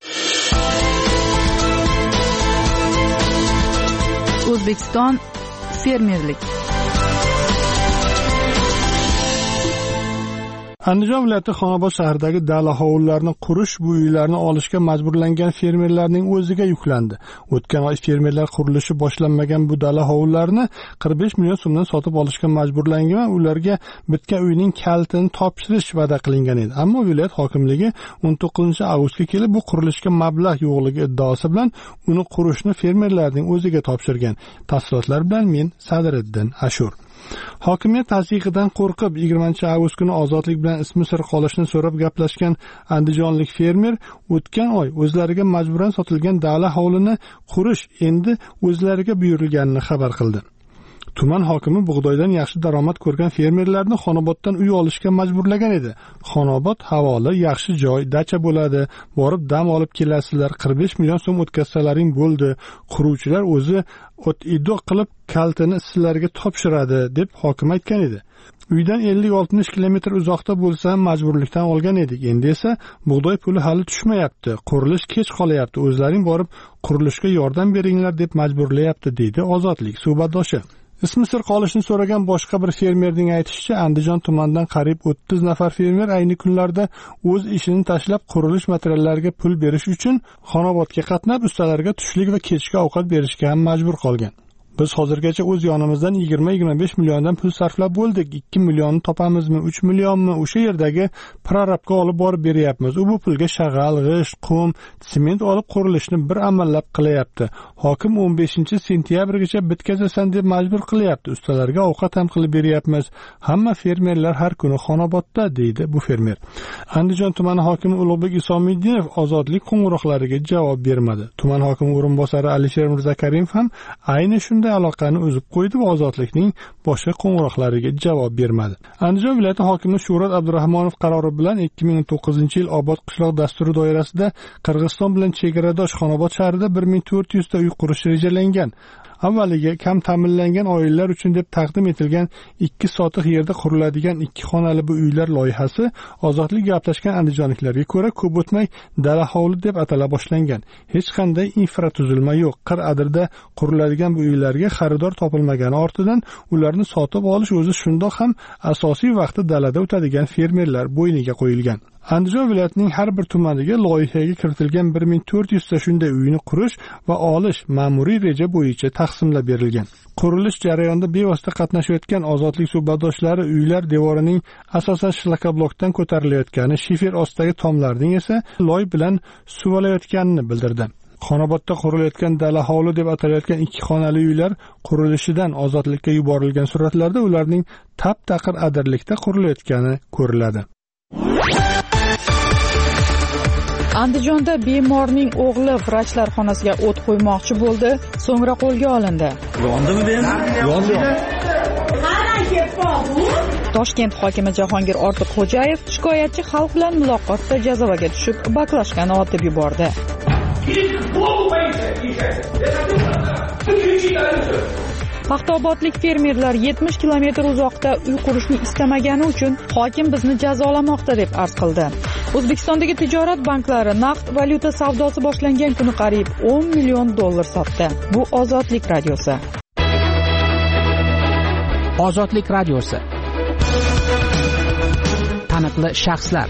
O'zbekiston fermerlik. Andijon viloyati Xonobod shahridagi dala hovlilarni qurish, bu uylarni olishga majburlangan fermerlarning o'ziga yuklandi. O'tgan oy fermerlar qurilishi boshlanmagan bu dala hovlilarni 45 million so'mdan sotib olishga majburlangan va ularga bitgan uyning kalitini topshirish va'da qilingan edi. Ammo viloyat hokimligi 19-avgustga kelib bu qurilishga mablag' yo'qligi iddaosi bilan uni qurishni fermerlarning o'ziga topshirgan. Tafsilotlar bilan men Sadiriddin Ashur. Hokimiyat tasdiqidan qo'rqib 20-avgust kuni ozodlik bilan ismi sir qolishni so'rab gaplashgan andijonlik fermer o'tgan oy o'zlariga majburan sotilgan dala hovlini qurish endi o'zlariga buyurilganini xabar qildi. Tuman hokimi bug'doydan yaxshi daromad ko'rgan fermerlarni Xonoboddan uy olishga majburlagan edi. Xonobod havoli, yaxshi joy, dacha bo'ladi, borib dam olib kelasizlar, 45 million so'm o'tkazsalaring bo'ldi. Quruvchilar o'zi o't-idoq qilib kalitini sizlarga topshiradi deb hokim aytgan edi. Uydan 50-60 kilometr uzoqda bo'lsa majburlikdan olgan edik. Endi esa bug'doy puli hali tushmayapti. Qurilish kech qolayapti. O'zlaring borib qurilishga yordam beringlar deb majburlayapti, deydi Ozodlik suhbatdoshi. Ismi sir qolishni so'ragan boshqa bir fermerning aytishicha, Andijon tumanidan qariyb 30 nafar fermer ayni kunlarda o'z ishini tashlab qurilish materiallariga pul berish uchun Xonobodga qatnab, ustalarga tushlik va kechki ovqat berishga ham majbur qolgan. Biz hozirgacha o'z yonimizdan 20-25 milliondan pul sarflab bo'ldik. 2 millionni topamizmi, 3 millionmi o'sha yerdagi prorabga olib borib beryapmiz. U bu pulga shag'al, g'isht, qum, sement olib qurilishni bir amallab qilyapti. Hokim 15-sentyabrgacha bitkazasan deb majbur qilyapti. Ustalarga ovqat ham qilib beryapmiz. Hamma fermerlar har kuni Xonobodda, deydi bu fermer. Andijon tumani hokimi Ulug'bek Isomiddinov ozodlik qo'ng'iroqlariga javob bermadi. Tuman hokimi o'rinbosari Alisher Mirzakarimov ham ayni shunday aloqani uzib qo'ydi va ozodlikning boshqa qo'ng'iroqlariga javob bermadi. Andijon viloyati hokimi Shuhrat Abdurahmonov qarori bilan 2009-yil Obod qishloq dasturi doirasida Qirg'iziston bilan chegaradosh Xonobod shahrida 1400 ta uy qurish rejalangan. Avvaliga kam ta'minlangan oilalar uchun deb taqdim etilgan 2 sotiq yerda quriladigan 2 xonali bu uylar loyihasi ozodlik gaplashgan andijonliklarga ko'ra ko'p o'tmay dala hovli deb atala boshlangan. Hech qanday infratuzilma yo'q. Qir-adirda quriladigan bu uylarga xaridor topilmagani ortidan ularni sotib olish o'zi shundoq ham asosiy vaqti dalada o'tadigan fermerlar bo'yniga qo'yilgan. Andijon viloyatining har bir tumaniga loyihaga kiritilgan 1400 ta shunday uyni qurish va olish ma'muriy reja bo'yicha taqsimlab berilgan. Qurilish jarayonida bevosita qatnashayotgan ozodlik suhbatdoshlari uylar devorining asosan shlakablokdan ko'tarilayotgani, shifer ostidagi tomlarning esa loy bilan suvalayotganini bildirdi. Xonobodda qurilayotgan dala hovli deb atalayotgan 2 xonali uylar qurilishidan ozodlikka yuborilgan suratlarda ularning tap-taqir adirlikda qurilayotgani ko'riladi. Andijonda bemorning o'g'li vrachlar xonasiga o't qo'ymoqchi bo'ldi, so'ngra qo'lga olindi. Toshkent hokimi Jahongir Ortiqxo'jayev shikoyatchi xalq bilan muloqotda jazavaga tushib, baklashkani otib yubordi. Идите к Богу поезжайте. Я хотел подключить все. Paxtaobodlik fermerlar 70 kilometr uzoqda uy qurishni istamagani uchun hokim bizni jazolamoqda deb arz qildi. O'zbekistondagi tijorat banklari naqd valyuta savdosi boshlangan kuni qariyb $10 million sotdi. Bu Ozodlik radiosi. Ozodlik radiosi. Taniqli shaxslar.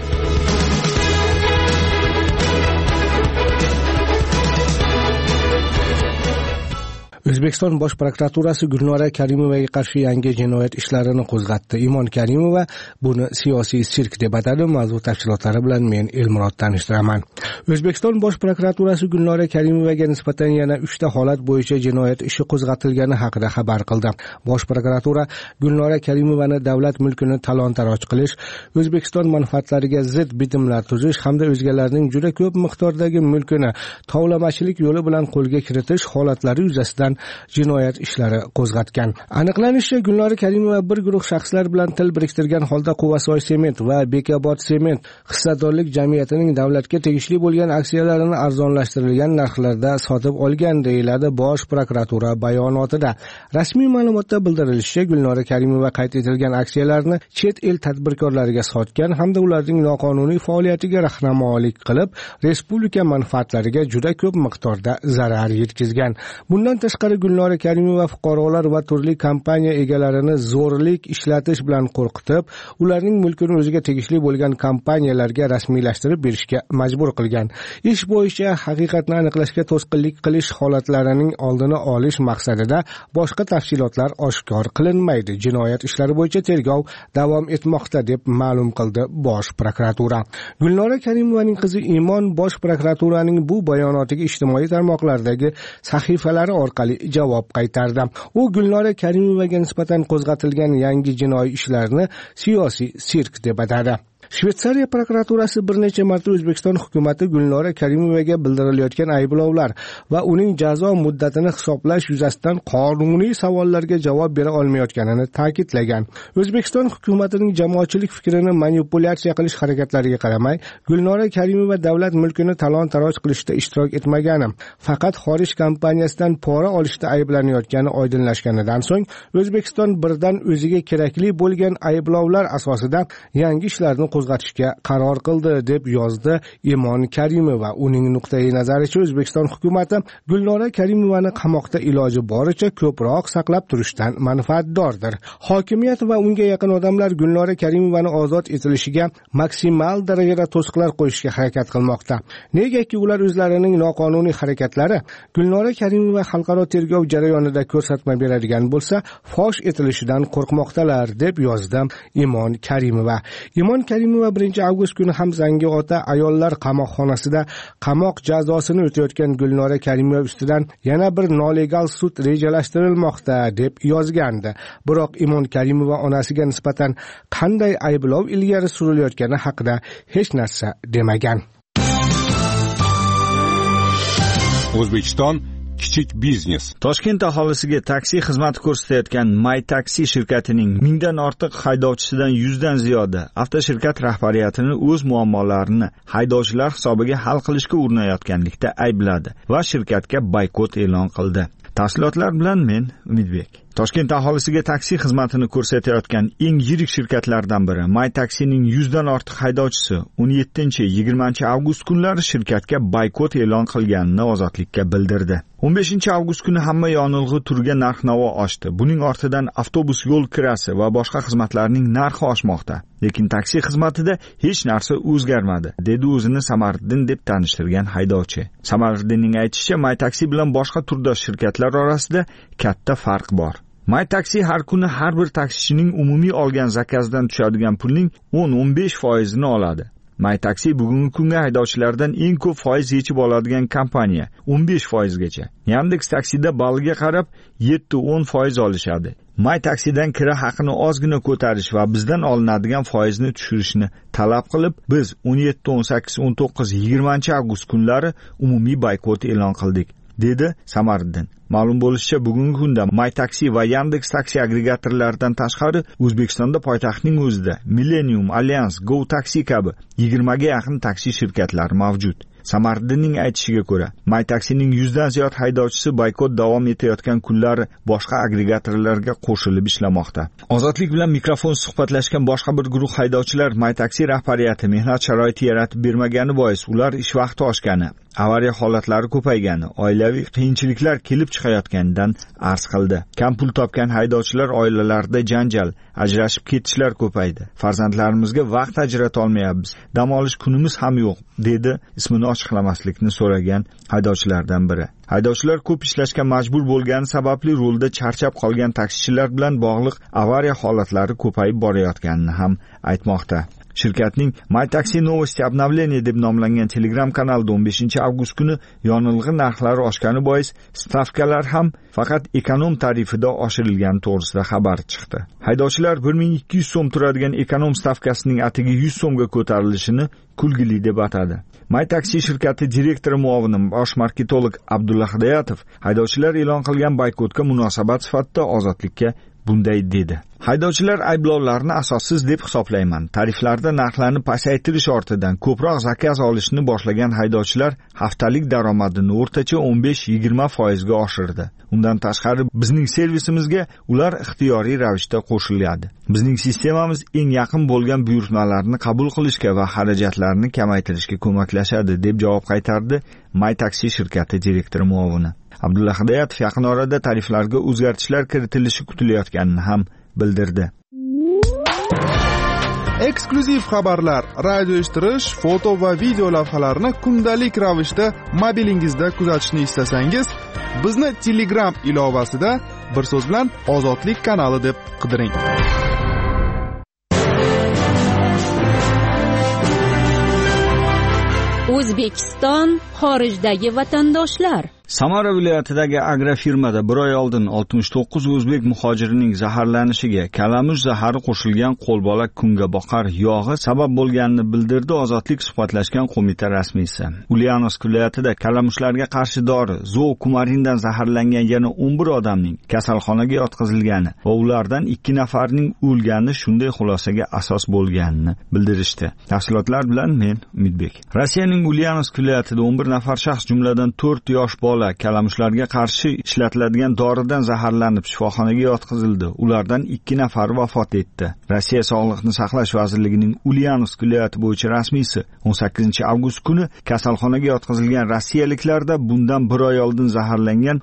O'zbekiston Bosh prokuraturasi Gulnora Karimovaga qarshi yangi jinoyat ishlarini qo'zg'atdi. Imon Karimova buni siyosiy sirk deb atadi. Mavzu tafsilotlari bilan men Elmurod tanishtiraman. O'zbekiston Bosh prokuraturasi Gulnora Karimovaga nisbatan yana 3 ta holat bo'yicha jinoyat ishi qo'zg'atilgani haqida xabar qildi. Bosh prokuratura Gulnora Karimovani davlat mulkini talon-taroj qilish, O'zbekiston manfaatlariga zid bitimlar tuzish hamda o'zgalarning juda ko'p miqdordagi mulkini tovlamachilik yo'li bilan qo'lga kiritish holatlari yuzasidan jinoyat ishlari qo'zg'atgan. Aniqlanishicha, Gulnora Karimova bir guruh shaxslar bilan til biriktirgan holda Quvasoy sement va Bekobod sement hissadorlik jamiyatining davlatga tegishli bo'lgan aksiyalarini arzonlashtirilgan narxlarda sotib olgan, deyiladi Bosh prokuratura bayonotida. Rasmiy ma'lumotda bildirilishicha, Gulnora Karimova qayd etilgan aksiyalarni chet el tadbirkorlariga sotgan hamda ularning noqonuniy faoliyatiga rahnamolik qilib, respublika manfaatlariga juda ko'p miqdorda zarar yetkazgan. Bundan tashqari Gulnora Karimova fuqarolar va turli kompaniya egalarini zo'rlik ishlatish bilan qo'rqitib, ularning mulkini o'ziga tegishli bo'lgan kompaniyalarga rasmiylashtirib berishga majbur qilgan. Ish bo'yicha haqiqatni aniqlashga to'sqinlik qilish holatlarining oldini olish maqsadida boshqa tafsilotlar oshkor qilinmaydi. Jinoyat ishlari bo'yicha tergov davom etmoqda deb ma'lum qildi Bosh prokuratura. Gulnora Karimovaning qizi Imon Bosh prokuraturaning bu bayonotiga ijtimoiy tarmoqlardagi sahifalari orqali javob qaytardi. U Gulnora Karimovaga nisbatan qo'zg'atilgan yangi jinoiy ishlarni siyosiy sirk deb atadi. Shveysariya prokuraturasi bir necha marta O'zbekiston hukumatı Gulnora Karimovaga bildirilayotgan ayblovlar va uning jazo muddatini hisoblash yuzasidan qonuniy savollarga javob bera olmayotganini ta'kidlagan. O'zbekiston hukumatining jamoatchilik fikrini manipulyatsiya qilish harakatlariga qaramay, Gulnora Karimova davlat mulkini talon-taroj qilishda ishtirok etmagani, faqat xorij kompaniyasidan pora olishda ayblanayotgani oydinlashganidan so'ng, O'zbekiston birdan o'ziga kerakli bo'lgan ayblovlar asosida yangi ishlarni qo'zg'atishga qaror qildi, deb yozdi Imon Karimova. Uning nuqtai nazaricha, O'zbekiston hukumati Gulnora Karimovani qamoqda iloji boricha ko'proq saqlab turishdan manfaatdordir. Hokimiyat va unga yaqin odamlar Gulnora Karimovani ozod etilishiga maksimal darajada to'siqlar qo'yishga harakat qilmoqda. Negaki ular o'zlarining noqonuniy harakatlari Gulnora Karimova xalqaro tergov jarayonida ko'rsatma beradigan bo'lsa, fosh etilishidan qo'rqmoqdalar, deb yozdi Imon Karimova. Imon Karimova 1-avgust kuni ham Zangiota ayollar qamoqxonasida qamoq jazosini o'tayotgan Gulnora Karimova ustidan yana bir nolegal sud rejalashtirilmoqda deb yozgandi. Biroq Imon Karimova onasiga nisbatan qanday ayblov ilgari surilayotgani haqida hech narsa demagan. O'zbekiston kichik biznes. Toshkent aholisiga taksi xizmati ko'rsatayotgan MyTaxi shirkatining 1000 dan ortiq haydovchisidan 100 dan ziyodi avtoshirkat rahbariyatini o'z muammolarini haydovchilar hisobiga hal qilishga urinayotganlikda aybladi va shirkatga boykot e'lon qildi. Tafsilotlar bilan men Umidbek. Toshkent aholisiga taksi xizmatini ko'rsatayotgan eng yirik shirkatlardan biri MyTaxining 100 dan ortiq haydovchisi 17-20 avgust kunlari shirkatga boykot e'lon qilganini Ozodlikka bildirdi. 15 avgust kuni hamma yonilg'i turga narx-navo oshdi. Buning ortidan avtobus yo'l kirasi va boshqa xizmatlarning narxi oshmoqda. Lekin taksi xizmatida hech narsa o'zgarmadi, dedi o'zini Samariddin deb tanishtirgan haydovchi. Samariddinning aytishicha, MyTaxi bilan boshqa turdosh shirkatlar orasida katta farq bor. MyTaxi har kuni har bir taksichining umumiy olgan zakazdan tushadigan pulning 10-15% oladi. MyTaxi bugungi kunga haydovchilardan eng ko'p foiz yechib oladigan kompaniya, 15% gacha. Yandex taksida balliga qarab 7-10% olishadi. MyTaxidan kira haqini ozgina ko'tarish va bizdan olinadigan foizni tushirishni talab qilib, biz 17, 18, 19, 20 avgust kunlari umumiy boykot e'lon qildik, dedi Samariddin. Ma'lum bo'lishicha, bugungi kunda MyTaxi va Yandex taksi agregatorlaridan tashqari O'zbekistonda poytaxtning o'zida Millennium, Alliance, Go Taxi kabi 20 ga yaqin taksi shirkatlari mavjud. Samardinning aytishiga ko'ra, MyTaxining 100 dan ziyod haydovchisi boykot davom etayotgan kunlari boshqa agregatorlarga qo'shilib ishlamoqda. Ozodlik bilan mikrofon suhbatlashgan boshqa bir guruh haydovchilar MyTaxi rahbariyati mehnat sharoiti yaratib bermagani bois ular ish vaqti oshgani, avariya holatlari ko'paygani, oilaviy qiyinchiliklar kelib chiqayotganidan arz qildi. Kam pul topgan haydovchilar oilalarida janjal, ajrashib ketishlar ko'paydi. Farzandlarimizga vaqt ajrata olmayapmiz. Dam olish kunimiz ham yo'q, dedi ismini ochiqlamaslikni so'ragan haydovchilardan biri. Haydovchilar ko'p ishlashga majbur bo'lgani sababli yo'lda charchab qolgan taksichilar bilan bog'liq avariya holatlari ko'payib borayotganini ham aytmoqda. Shirkatning MyTaxi Novosti обновление deb nomlangan Telegram kanalida 15-avgust kuni yonilg'i narxlari oshgani bois stavkalar ham faqat ekonom tarifida oshirilgani to'g'risida xabar chiqdi. Haydovchilar 1200 so'm turadigan ekonom stavkasining atigi 100 so'mga ko'tarilishini kulgili deb atadi. MyTaxi shirkati direktori muavini bosh marketolog Abdulla Hidoyatov haydovchilar e'lon qilgan boykotga munosabat sifatida Ozodlikka bunday dedi. Haydovchilar ayblovlarni asossiz deb hisoblayman. Tariflarda narxlarni pasaytirish ortidan ko'proq zakaz olishni boshlagan haydovchilar haftalik daromadini o'rtacha 15-20% ga oshirdi. Undan tashqari bizning servisimizga ular ixtiyoriy ravishda qo'shiladi. Bizning sistemamiz eng yaqin bo'lgan buyurtmalarni qabul qilishga va xarajatlarni kamaytirishga ko'maklashadi deb javob qaytardi MyTaxi shirkati direktori muavini. Abdulla Hidoyatov yaqin orada tariflarga o'zgartishlar kiritilishi kutilayotganini ham bildirdi. Eksklyuziv xabarlar, radio eshittirish, foto va video lavhalarni kundalik ravishda mobilingizda kuzatishni istasangiz, bizni Telegram ilovasida bir so'z bilan Ozodlik kanali deb qidiring. O'zbekiston xorijdagi vatandoshlar. Samara viloyatidagi agrofirmada bir oy oldin 69 o'zbek muhojirining zaharlanishiga kalamush zahari qo'shilgan qo'lbola kungaboqar yog'i sabab bo'lganini bildirdi Ozodlik suhbatlashgan qo'mita rasmiysi. Ulyanovsk viloyatida kalamushlarga qarshi dori zookumarindan zaharlangan yana 11 odamning kasalxonaga yotqizilgani va ulardan 2 nafarning o'lgani shunday xulosaga asos bo'lganini bildirishdi. Tafsilotlar bilan men Umidbek. Rossiyaning Ulyanovsk viloyatida 11 nafar shaxs jumladan 4 yosh bola kalamushlarga qarshi ishlatiladigan doridan zaharlanib shifoxonaga yotqizildi. Ulardan 2 nafari vafot etdi. Rossiya Sog'liqni saqlash vazirligining Ulyanovsk viloyati bo'yicha rasmiysi 18-avgust kuni kasalxonaga yotqizilgan rossiyaliklarda bundan bir oy oldin zaharlangan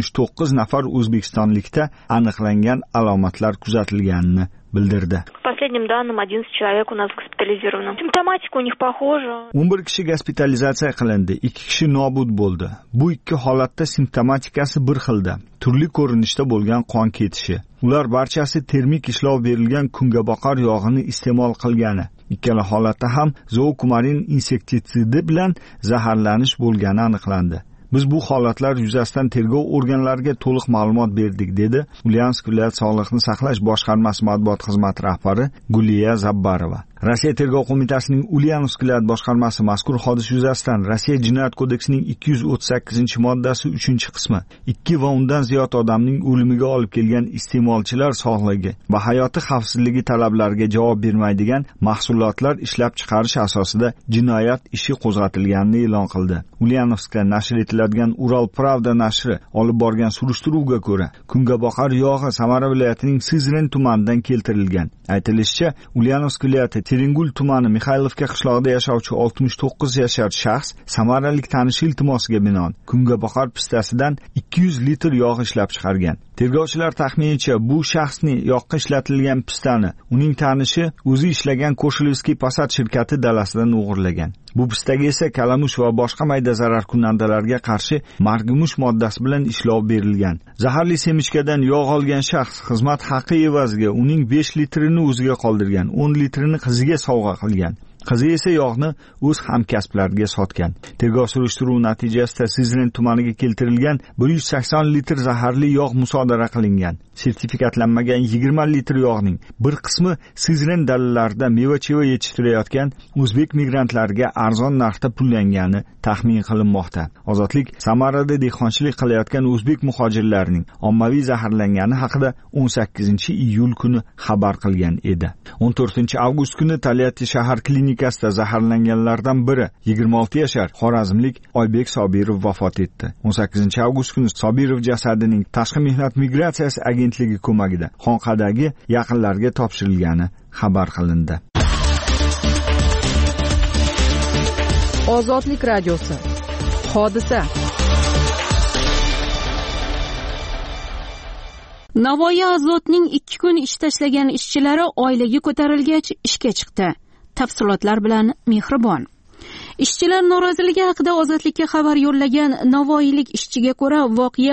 69 nafar o'zbekistonlikda aniqlangan alomatlar kuzatilganini bildirdi. По последним данным 11 человек у нас госпитализировано. Симптоматика у них похожа. 11 kishi gospitalizatsiya qilindi, 2 kishi nobud bo'ldi. Bu ikki holatda simptomatikasi bir xilda, turli ko'rinishda bo'lgan qon ketishi. Ular barchasi termik ishlov berilgan kungaboqar yog'ini iste'mol qilgani. Ikkala holatda ham zookumarin insektitsidi bilan zaharlanish bo'lgani aniqlandi. Biz bu holatlar yuzasidan tergov organlariga to'liq ma'lumot berdik, dedi Ulyanovsk viloyat Sog'liqni saqlash boshqarmasi matbuot xizmati rahbari Guliya Zabbarova. Rossiya tergov qo'mitasining Ulyanovsk viloyat boshqarmasi mazkur hodisa yuzasidan Rossiya jinoyat kodeksining 238-moddasi 3-qismi 2 va undan ziyod odamning o'limiga olib kelgan iste'molchilar sog'ligi va hayoti xavfsizligi talablariga javob bermaydigan mahsulotlar ishlab chiqarish asosida jinoyat ishi qo'zg'atilganini e'lon qildi. Ulyanovskda nashr etiladigan Ural Pravda nashri olib borgan surishtiruvga ko'ra, kungaboqar yog'i Samara viloyatining Sizren tumanidan keltirilgan. Aytilishicha, Ulyanovsk viloyati Teringul tumani Mixaylovka qishlog'ida yashovchi 69 yashar shaxs samaralik tanishi iltimosiga binoan kungaboqar pistasidan 200 litr yog' ishlab chiqargan. Tergovchilar taxminicha bu shaxsning yoqqa ishlatilgan pistani uning tanishi o'zi ishlagan Koshilevskiy Passat shirkati dalasidan o'g'irlagan. Bu pistaga esa kalamush va boshqa mayda zararkunandalarga qarshi margumush moddasi bilan ishlov berilgan. Zaharli semichkadan yog' olgan shaxs xizmat haqi evaziga uning 5 litrini o'ziga qoldirgan, 10 litrini qiziga sovg'a qilgan. Qizi esa yog'ni o'z hamkasblariga sotgan. Tergov surishtiruvi natijasida Sizren tumaniga keltirilgan 180 litr zaharli yog' musodara qilingan. Sertifikatlanmagan 20 litr yog'ning bir qismi Sizren dalalarida meva-cheva yetishtirayotgan o'zbek migrantlarga arzon narxda pullangani taxmin qilinmoqda. Ozodlik Samarada dehqonchilik qilayotgan o'zbek muhojirlarining ommaviy zaharlangani haqida 18-iyul kuni xabar qilgan edi. 14-avgust kuni Tolyatti shahar klinik poliklinikasida zaharlanganlardan biri 26 yashar xorazmlik Oybek Sobirov vafot etdi. 18 avgust kuni Sobirov jasadining Tashqi mehnat migratsiyasi agentligi ko'magida Xonqadagi yaqinlarga topshirilgani xabar qilindi. Ozodlik radiosi. Hodisa. Navoiy Azotning 2 kun ish tashlagan ishchilari oilaga ko'tarilgach ishga chiqdi. Tafsilotlar bilan Mehribon. Ishchilar noroziligi haqida Ozodlikka xabar yo'llagan navoiylik ishchiga ko'ra voqea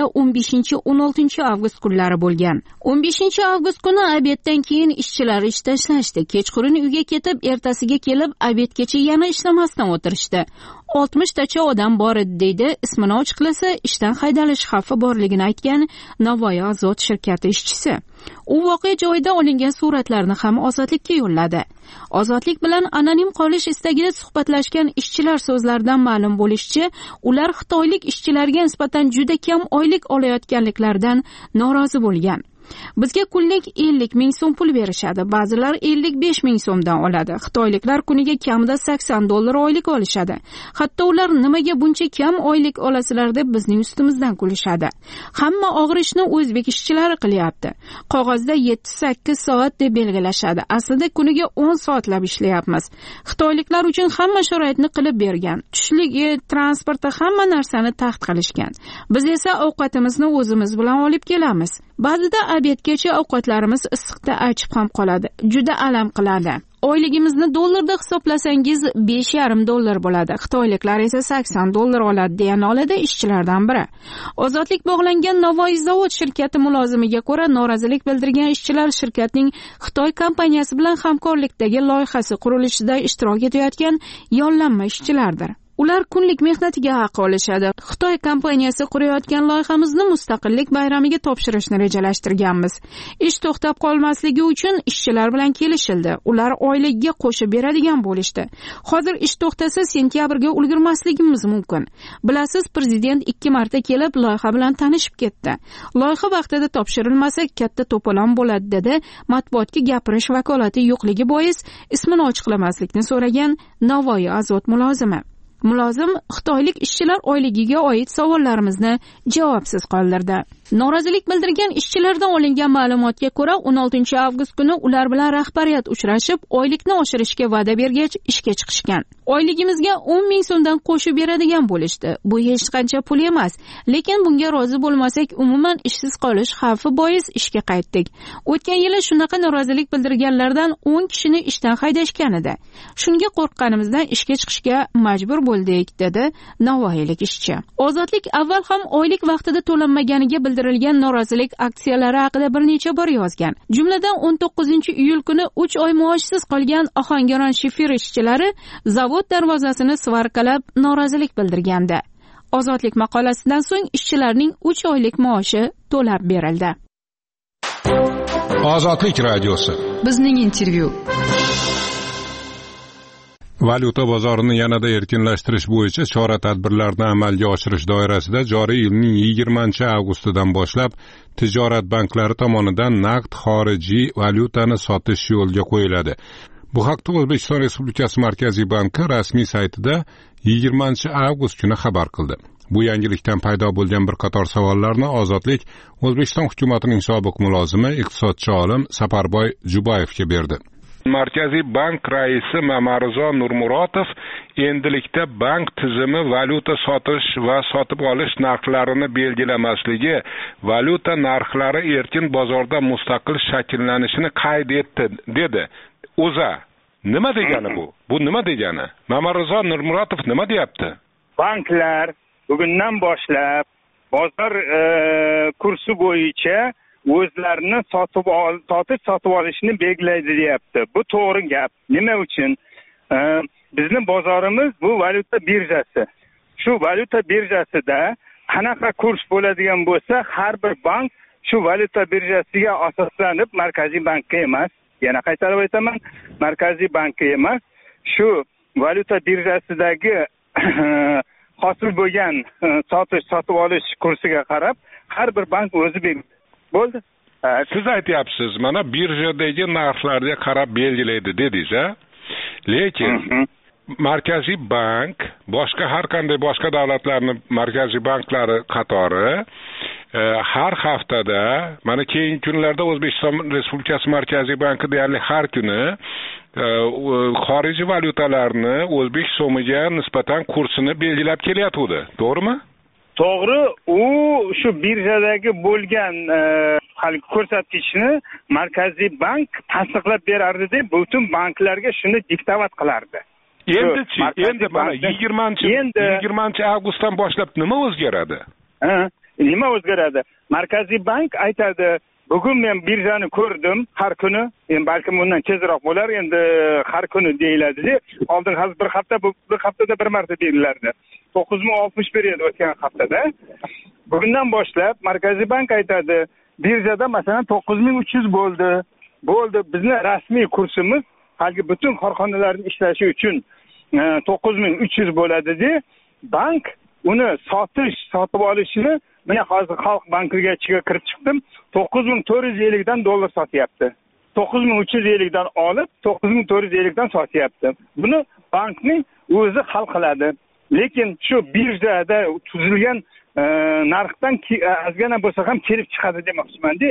15-16 avgust kunlari bo'lgan. 15 avgust kuni obeddan keyin ishchilar ish tashlashdi. Kechqurun uyga ketib, ertasiga kelib obedgacha yana ishlamasdan o'tirishdi. 60 tacha odam bor edi deydi. Ismini ochiqlasa ishdan haydalish xavfi borligini aytgan Navoiy Azot shirkati ishchisi. U voqea joyida olingan suratlarni ham Ozodlikka yo'lladi. Ozodlik bilan anonim qolish istagida suhbatlashgan ishchilar so'zlaridan ma'lum bo'lishicha, ular xitoylik ishchilarga nisbatan juda kam oylik olayotganliklaridan norozi bo'lgan. Bizga kunlik 50 ming so'm pul berishadi, ba'zilar 55 ming so'mdan oladi. Xitoyliklar kuniga kamida $80 oylik olishadi. Hatto ular nimaga buncha kam oylik olasizlar deb bizning ustimizdan kulishadi. Hamma og'ir ishni o'zbek ishchilari qilyapti. Qog'ozda 7-8 soat deb belgilashadi. Aslida kuniga 10 soatlab ishlayapmiz. Xitoyliklar uchun hamma sharoitni qilib bergan. Tushligi, transporti, hamma narsani taxt qilishgan. Biz esa ovqatimizni o'zimiz bilan olib kelamiz. Ba'zida obedgacha ovqatlarimiz issiqda achib ham qoladi. Juda alam qiladi. Oyligimizni dollarda hisoblasangiz $5,5 bo'ladi. Xitoyliklar esa $80 oladi deya nolada ishchilardan biri. Ozodlik bog'langan Navoiy zavod shirkati mulozimiga ko'ra, norozilik bildirgan ishchilar shirkatning Xitoy kompaniyasi bilan hamkorlikdagi loyihasi qurilishida ishtirok etayotgan yollanma ishchilardir. Ular kunlik mehnatiga haq olishadi. Xitoy kompaniyasi qurayotgan loyihamizni Mustaqillik bayramiga topshirishni rejalashtirganmiz. Ish to'xtab qolmasligi uchun ishchilar bilan kelishildi. Ular oyligiga qo'shib beradigan bo'lishdi. Hozir ish to'xtasa sentyabrga ulgurmasligimiz mumkin. Bilasiz, prezident 2 marta kelib loyiha bilan tanishib ketdi. Loyiha vaqtida topshirilmasa katta to'polon bo'ladi dedi. Matbuotga gapirish vakolati yo'qligi bois ismini ochiqlamaslikni so'ragan Navoiy Azot mulozimi. Mulozim xitoylik ishchilar oyligiga oid savollarimizni javobsiz qoldirdi. Norozilik bildirgan ishchilardan olingan ma'lumotga ko'ra, 16 avgust kuni ular bilan rahbariyat uchrashib, oylikni oshirishga va'da bergach ishga chiqishgan. Oyligimizga 10 ming so'mdan qo'shib beradigan bo'lishdi. Bu hech qancha pul emas, lekin bunga rozi bo'lmasak, umuman ishsiz qolish xavfi bois ishga qaytdik. O'tgan yili shunaqa norozilik bildirganlardan 10 kishini ishdan haydashgan edi. Shunga qo'rqqanimizdan ishga chiqishga majbur bo'ldik, dedi navoiylik ishchi. Ozodlik avval ham oylik vaqtida to'lanmaganiga bildirilgan norozilik aksiyalari haqida bir necha bor yozgan. Jumladan 19-iyul kuni 3 oy maoshsiz qolgan Ohangaron shifir ishchilari zavod darvozasini svarkalab norozilik bildirgandi. Ozodlik maqolasidan so'ng ishchilarning 3 oylik maoshi to'lab berildi. Ozodlik radiosi. Bizning intervyu. Valyuta bozorini yanada erkinlashtirish bo'yicha chora-tadbirlarni amalga oshirish doirasida joriy yilning 20-avgustidan boshlab tijorat banklari tomonidan naqd xorijiy valyutani sotish yo'lga qo'yiladi. Bu haqda O'zbekiston Respublikasi Markaziy banki rasmiy saytida 20-avgust kuni xabar qildi. Bu yangilikdan paydo bo'lgan bir qator savollarni Ozodlik O'zbekiston hukumatining sobiq mulozimi, iqtisodchi olim Saparboy Jubayevga berdi. Markaziy bank raisi Mamarzo Nurmuratov endilikda bank tizimi valyuta sotish va sotib olish narxlarini belgilamasligi, valyuta narxlari erkin bozorda mustaqil shakllanishini qayd etdi, dedi. O'za, nima degani bu? Bu nima degani? Mamarzo Nurmuratov nima deyapti? Banklar bugundan boshlab bozor kursi bo'yicha o'zlarini sotib olishni belgilaydi deyapti. Bu to'g'ri gap. Nima uchun? Bizning bozorimiz bu valyuta birjasi. Shu valyuta birjasida qanaqa kurs bo'ladigan bo'lsa, har bir bank shu valyuta birjasiga asoslanib, Markaziy bankka emas, yana qaytarib aytaman, Markaziy bankka emas, shu valyuta birjasidagi hosil bo'lgan sotib olish kursiga qarab, har bir bank o'zi bo'ldi. Siz aytyapsiz, mana birjadagi narxlarga qarab belgilaydi dedingiz-a? lekin markaziy bank boshqa har qanday boshqa davlatlarni markaziy banklari qatori har haftada mana keyingi kunlarda O'zbekiston Respublikasi Markaziy banki deyarli har kuni xorijiy valyutalarni o'zbek so'miga nisbatan kursini belgilab kelyapti, to'g'rimi? To'g'ri, u shu birjadagi bo'lgan hali ko'rsatkichni Markaziy bank tasdiqlab berardi-da, butun banklarga shuni diktovat qilardi. Endi mana 20 avgustdan boshlab nima o'zgaradi? Nima o'zgaradi? Markaziy bank aytadi, bugun men birjani ko'rdim har kuni, balkim bundan tezroq bo'lar, endi har kuni deyiladi. Oldin hozir bir haftada bir marta deyilardi. 9.61 edi o'tgan haftada. Bugundan boshlab Markaziy bank aytadi, birjada masalan 9.300 bo'ldi. Bizni rasmiy kursimiz haligi butun korxonalarning ishlashi uchun 9.300 bo'ladi-da, bank uni sotib olishini men hozir Xalq bankiga kirib chiqdim, 9.450 dan dollar sotyapti. 9.350 dan olib 9.450 dan sotyapti. Buni bankning o'zi hal qiladi. Lekin shu birjada tuzilgan narxdan ozgina bo'lsa ham kelib chiqadi demoqchiman-da.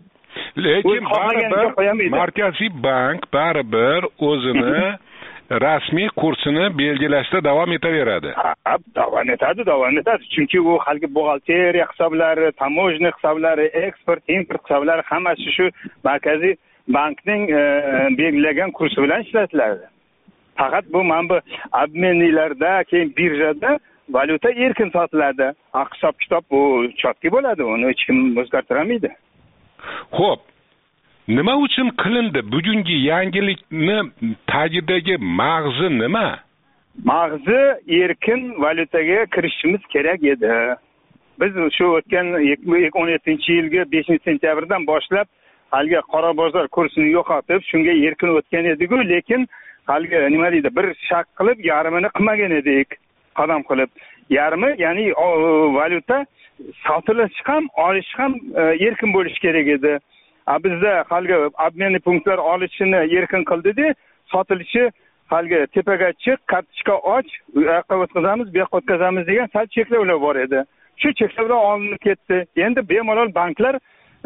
Lekin baribir Markaziy bank baribir o'zini rasmiy kursini belgilashda davom etaveradi. Davom etadi. Chunki u haligi buxgalteriya hisoblari, tamojniy hisoblari, eksport, import hisoblari hammasi shu Markaziy bankning belgilagan kursi bilan ishlatiladi. Faqat bu mana bu obmenliklarda, keyin birjada valyuta erkin sotiladi. Hisob-kitob bu chotki bo'ladi, uni hech kim o'zgartira olmaydi. Xo'p, nima uchun qilindi bugungi yangilikni tagidagi mag'zi nima? Mag'zi erkin valyutaga kirishimiz kerak edi. Biz shu o'tgan 2017-yilgi 5-sentyabrdan boshlab haligi qora bozor kursini yo'qotib, shunga erkin o'tgan edik-ku, lekin haligi nima deydi, bir shak qilib yarmini qilmagan edik, qadam qilib. Yarmi, ya'ni valyuta sotilishi ham, olishi ham erkin bo'lishi kerak edi. Bizda haligi obmenniy punktlar olishini erkin qildi-da, sotilishi haligi tepaga chiq, kartochka och, u yoqqa o'tkazamiz, bu yoqqa o'tkazamiz degan sal cheklovlar bor edi. Shu cheklovlar olinib ketdi. Endi bemalol banklar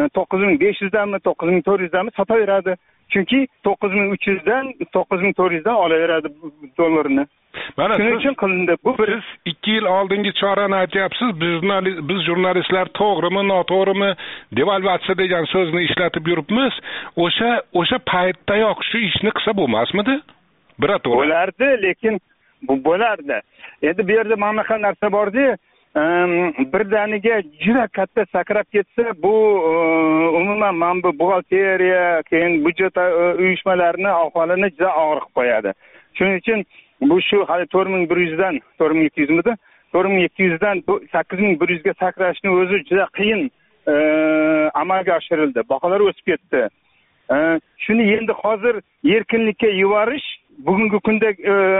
9.500 danmi, 9.400 danmi sotaveradi. Chunki 9.300 dan 9.400 dan olaveradi dollarni. Mana shuning uchun qilindi. Siz 2 yil oldingi chorani aytyapsiz. Biz jurnalistlar to'g'rimi, noto'g'rimi devalvatsiya degan so'zni ishlatib yuribmiz. O'sha paytdayoq shu ishni qilsa bo'lmasmidi? Birato'g'ri. Bo'lardi, lekin bu bo'lardi. Endi bu yerda mana shunaqa narsa bordi. Birdaniga juda katta sakrab ketsa, bu umuman mana bu buxgalteriya, keyin budjet uyushmalarining ahvolini juda og'ir qilib qo'yadi. Shuning uchun bu shu hali 4.100 dan 4.200 midi? 4.200 dan 8.100 ga sakrashni o'zi juda qiyin amalga oshirildi. Baholar o'sib ketdi. Shuni endi hozir erkinlikka yuborish bugungi kunda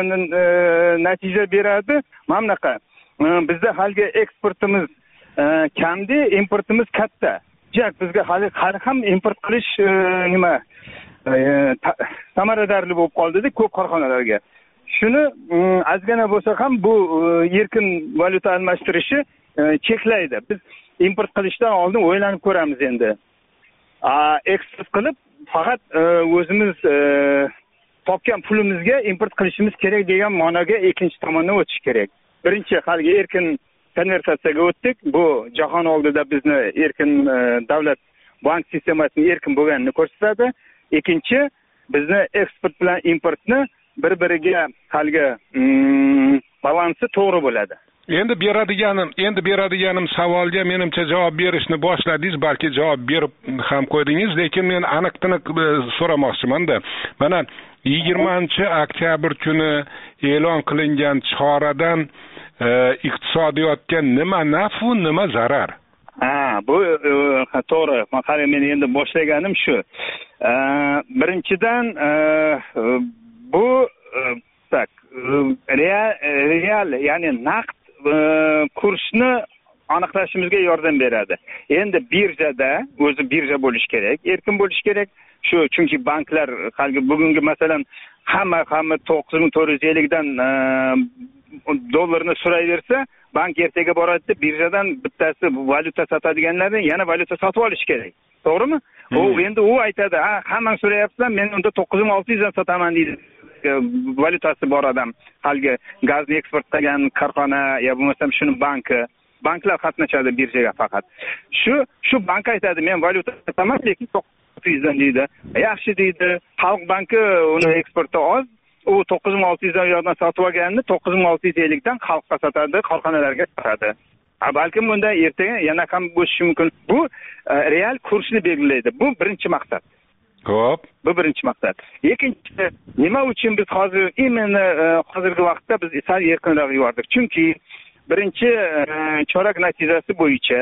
natija beradi. Mana bunaqa. Bizda haligi eksportimiz kamdi, importimiz katta. Bizga hali ham import qilish nima samaradorli bo'lib qoldi-da ko'p korxonalarga. Shuni ozgina bo'lsa ham bu erkin valyuta almashtirishi cheklaydi. Biz import qilishdan oldin o'ylanib ko'ramiz endi. Eksport qilib faqat o'zimiz topgan pulimizga import qilishimiz kerak degan ma'noga ikkinchi tomondan o'tish kerak. Birinchi haligi erkin konvertatsiyaga o'tdik. Bu jahon oldida bizni erkin davlat bank sistemasining erkin bo'lganini ko'rsatadi. Ikkinchi, bizni eksport bilan importni bir-biriga haligi balansi to'g'ri bo'ladi. Endi beradiganim savolga menimcha javob berishni boshladingiz, balki javob berib ham qo'ydingiz, lekin men aniq-tiniq so'ramoqchiman-da. Mana 20-oktyabr kuni e'lon qilingan choradan iqtisodiyotga nima naf va nima zarar? Bu to'g'ri. Qara, men endi boshlaganim shu. Birinchidan bu real, ya'ni naqd kursni aniqlashimizga yordam beradi. Endi birjada o'zi birja bo'lish kerak, erkin bo'lish kerak. Shu chunki banklar hali bugungi masalan hamma 9450 dan dollarni so'rayversa, bank ertaga boradi, birjadan bittasi valyuta sotadiganlarni yana valyuta sotib olish kerak. To'g'rimi? Endi u aytadi, "Ha, hammang so'rayapsan, men unda 9600 dan sotaman" deydi. Valyutasi bor odam, haligi gazni eksport qilgan korxona yo bo'lmasam shuni banki, banklar qatnashadi birjaga faqat. Shu bank aytadi, "Men valyuta sotaman, lekin 9600 dan" deydi. Yaxshi deydi. Xalq banki uni eksporti oz, u 9600 dan yo'qdan sotib olganini 9650 dan xalqqa sotadi, korxonalarga sotadi. Balkim bunda ertaga yana ham bo'lishi mumkin. Bu real kursni belgilaydi. Bu birinchi maqsad. Xo'p. Bu birinchi maqsad. Ikkinchisi, nima uchun biz hozirgi vaqtda biz sal erkinroq yubordik? Chunki birinchi chorak natijasi bo'yicha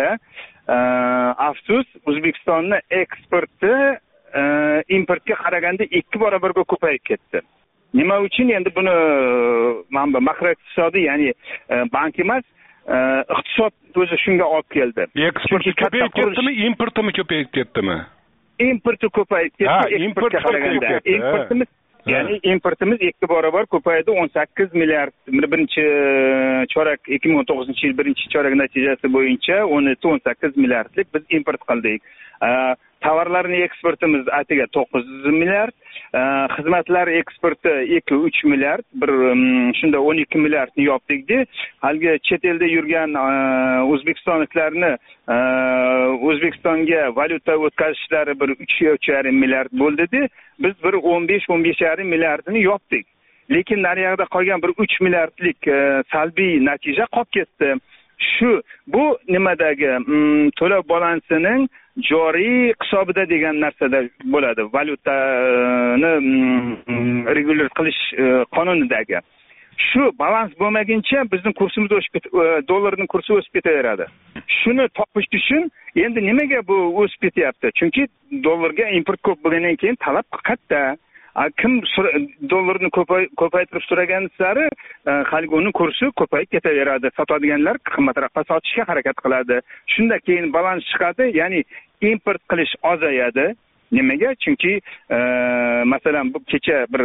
afsus O'zbekistonning eksporti importga qaraganda 2 barobarga ko'payib ketdi. Nima uchun? Endi buni mana makroiqtisodiy, ya'ni bank emas, iqtisod o'zi shunga olib keldi. Eksporti ko'payib ketdimi, importimi ko'payib ketdimi? Importi ko'payib ketdi, eksportga qaraganda. Importimiz, ya'ni importimiz 2 barobar ko'paydi, 18 milliard. Birinchi chorak 2019-yil birinchi chorak natijasi bo'yicha 17-18 milliardlik biz import qildik. Tovarlarning eksportimiz atiga 9 milliard, xizmatlar eksporti 2-3 milliard, bir shunda 12 milliardni yopdik-da. Haligi chet elda yurgan o'zbekistonliklarni O'zbekistonga valyuta o'tkazishlari bir 3,5 milliard bo'ldi-da. Biz bir 15-15,5 milliardni yopdik. Lekin naryoqda qolgan bir 3 milliardlik salbiy natija qolib ketdi. Bu nimadagi to'lov balansining joriy hisobida degan narsada bo'ladi. Valyutani regular qilish qonunidagi. Shu balans bo'lmaguncha bizning kursimiz dollarning kursi o'sib ketaveradi. Shuni topish uchun endi nimaga bu o'sib ketyapti? Chunki dollarga import ko'p bo'lgandan keyin talab katta. Kim dollarni ko'paytirib so'ragan sari hali uning kursi ko'payib ketaveradi. Sotadiganlar qimmatroqqa sotishga harakat qiladi. Shunda keyin balans chiqadi, ya'ni import qilish ozayadi. Nimaga? Chunki masalan bu kecha bir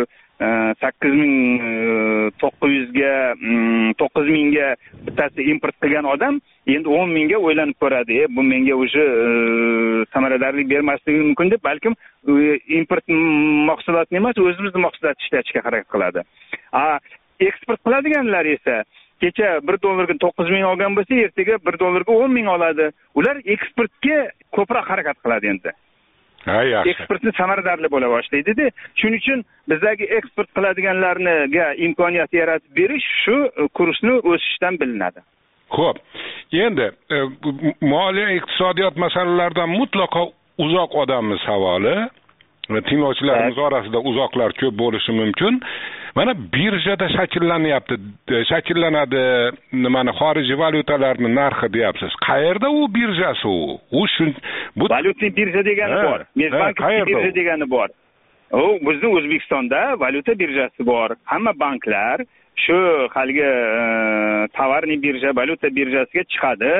9,000 ga bittasi import qilgan odam endi 10,000 ga o'ylanib ko'radi. Bu menga o'sha samaradorlik bermasligi mumkin deb, balkim import mahsulotni emas, o'zimizning mahsulotni ishlatishga harakat qiladi. Eksport qiladiganlar esa kecha 1 dollarga 9,000 olgan bo'lsa, ertaga 1 dollarga 10,000 oladi. Ular eksportga ko'proq harakat qiladi endi. Eksportni samaradorli bo'la boshlaydi-da. Shuning uchun bizdagi eksport qiladiganlarga imkoniyat yaratib berish shu kursni o'sishdan bilinadi. Xo'p. Endi moliya iqtisodiyot masalalaridan mutlaqo uzoq odamning savoli, tinglovchilarimiz orasida uzoqlar ko'p bo'lishi mumkin. Mana birjada shakllanadi, mana xorijiy valyutalarning narxi deyapsiz. Qayerda u birjasi u? Bu valyutli birja degani bor. Mezbank birja degani bor. Bizning O'zbekistonda valyuta birjasi bor. Hamma banklar shu haligi tovarning birja, valyuta birjasiga chiqadi,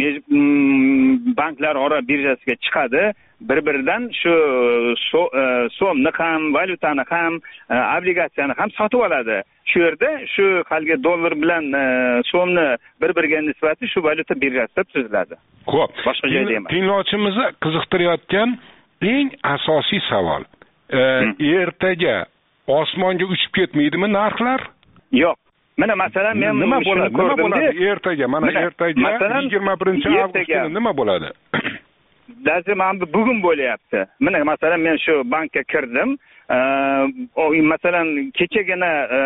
banklar ora birjasiga chiqadi. Bir-biridan shu so'mni ham, valyutani ham, obligatsiyani ham sotib oladi. Shu yerda shu haligi dollar bilan so'mni bir-biriga nisbati shu valyuta birjasida tuziladi. Xo'p. Boshqa joyda emas. Tinglovchimizni qiziqtirayotgan eng asosiy savol. Ertaga osmonga uchib ketmaydimi narxlar? Yo'q. Mana masalan men nima bo'ladi ertaga? Mana ertaga 21-avgust kuni nima bo'ladi? Lazim bugun bo'lyapti. Mana masalan men shu bankka kirdim. Masalan kechagina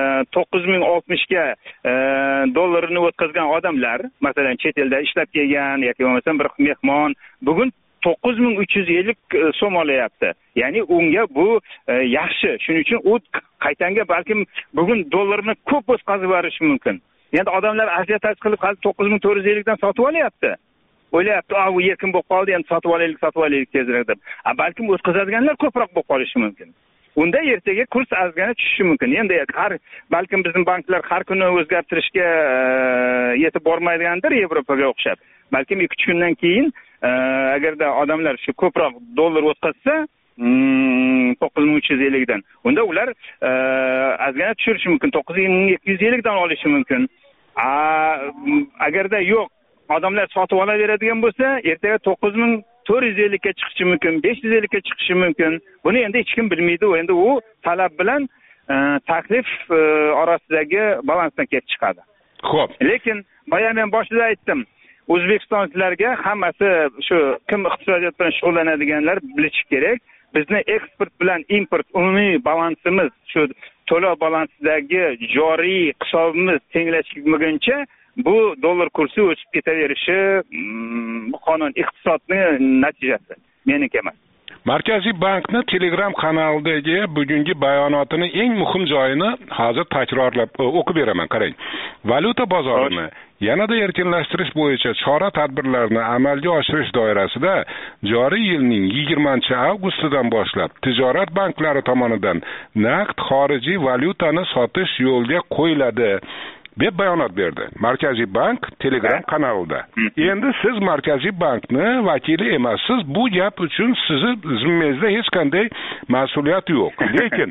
9,060 ga dollarni o'tkazgan odamlar, masalan chet elda ishlab kelgan yoki bo'lmasam bir mehmon, bugun 9,350 so'm olyapti. Ya'ni unga bu yaxshi. Shuning uchun u qaytanga balkim bugun dollarni ko'p o'tkazib yuborishi mumkin. Endi odamlar aziyataj qilib 9,450 dan sotib olyapti. O'ylayapti, u erkin bo'lib qoldi, endi sotib olaylik tezroq deb. Balkim o'tkazadiganlar ko'proq bo'lib qolishi mumkin. unda ertaga kurs ozgina tushishi mumkin. Endi balkim bizning banklar har kuni o'zgartirishga yetib bormaydigandir Yevropaga o'xshab. Balkim 2-3 kundan keyin agarda odamlar shu ko'proq dollar o'tkazsa 9350 dan, unda ular ozgina tushirishi mumkin, 9250 dan olishi mumkin. Agarda yo'q, odamlar sotib olaveradigan bo'lsa, ertaga 9450 ga chiqishi mumkin, 550 ga chiqishi mumkin. Buni endi hech kim bilmaydi. Endi u talab bilan taklif orasidagi balansdan kelib chiqadi. Xo'p. Lekin boya men boshida aytdim, O'zbekistonliklarga hammasi shu kim iqtisodiyot bilan shug'ullanadiganlar bilishi kerak. Bizni eksport bilan import umumiy balansimiz, shu to'lov balansidagi joriy hisobimiz tenglashmaguncha bu dollar kursi o'sib ketaverishi bu qonun iqtisodning natijasi, meniki emas. Markaziy bankni Telegram kanalidagi bugungi bayonotini eng muhim joyini hozir takrorlab o'qib beraman, qarang. Valyuta bozorini yanada erkinlashtirish bo'yicha chora-tadbirlarni amalga oshirish doirasida joriy yilning 20-avgustidan boshlab tijorat banklari tomonidan naqd xorijiy valyutani sotish yo'lga qo'yiladi deb bayonot berdi Markaziy bank Telegram kanalida. Endi siz Markaziy bankni vakili emassiz. Bu gap uchun sizni zimmangizda hech qanday mas'uliyat yo'q. Lekin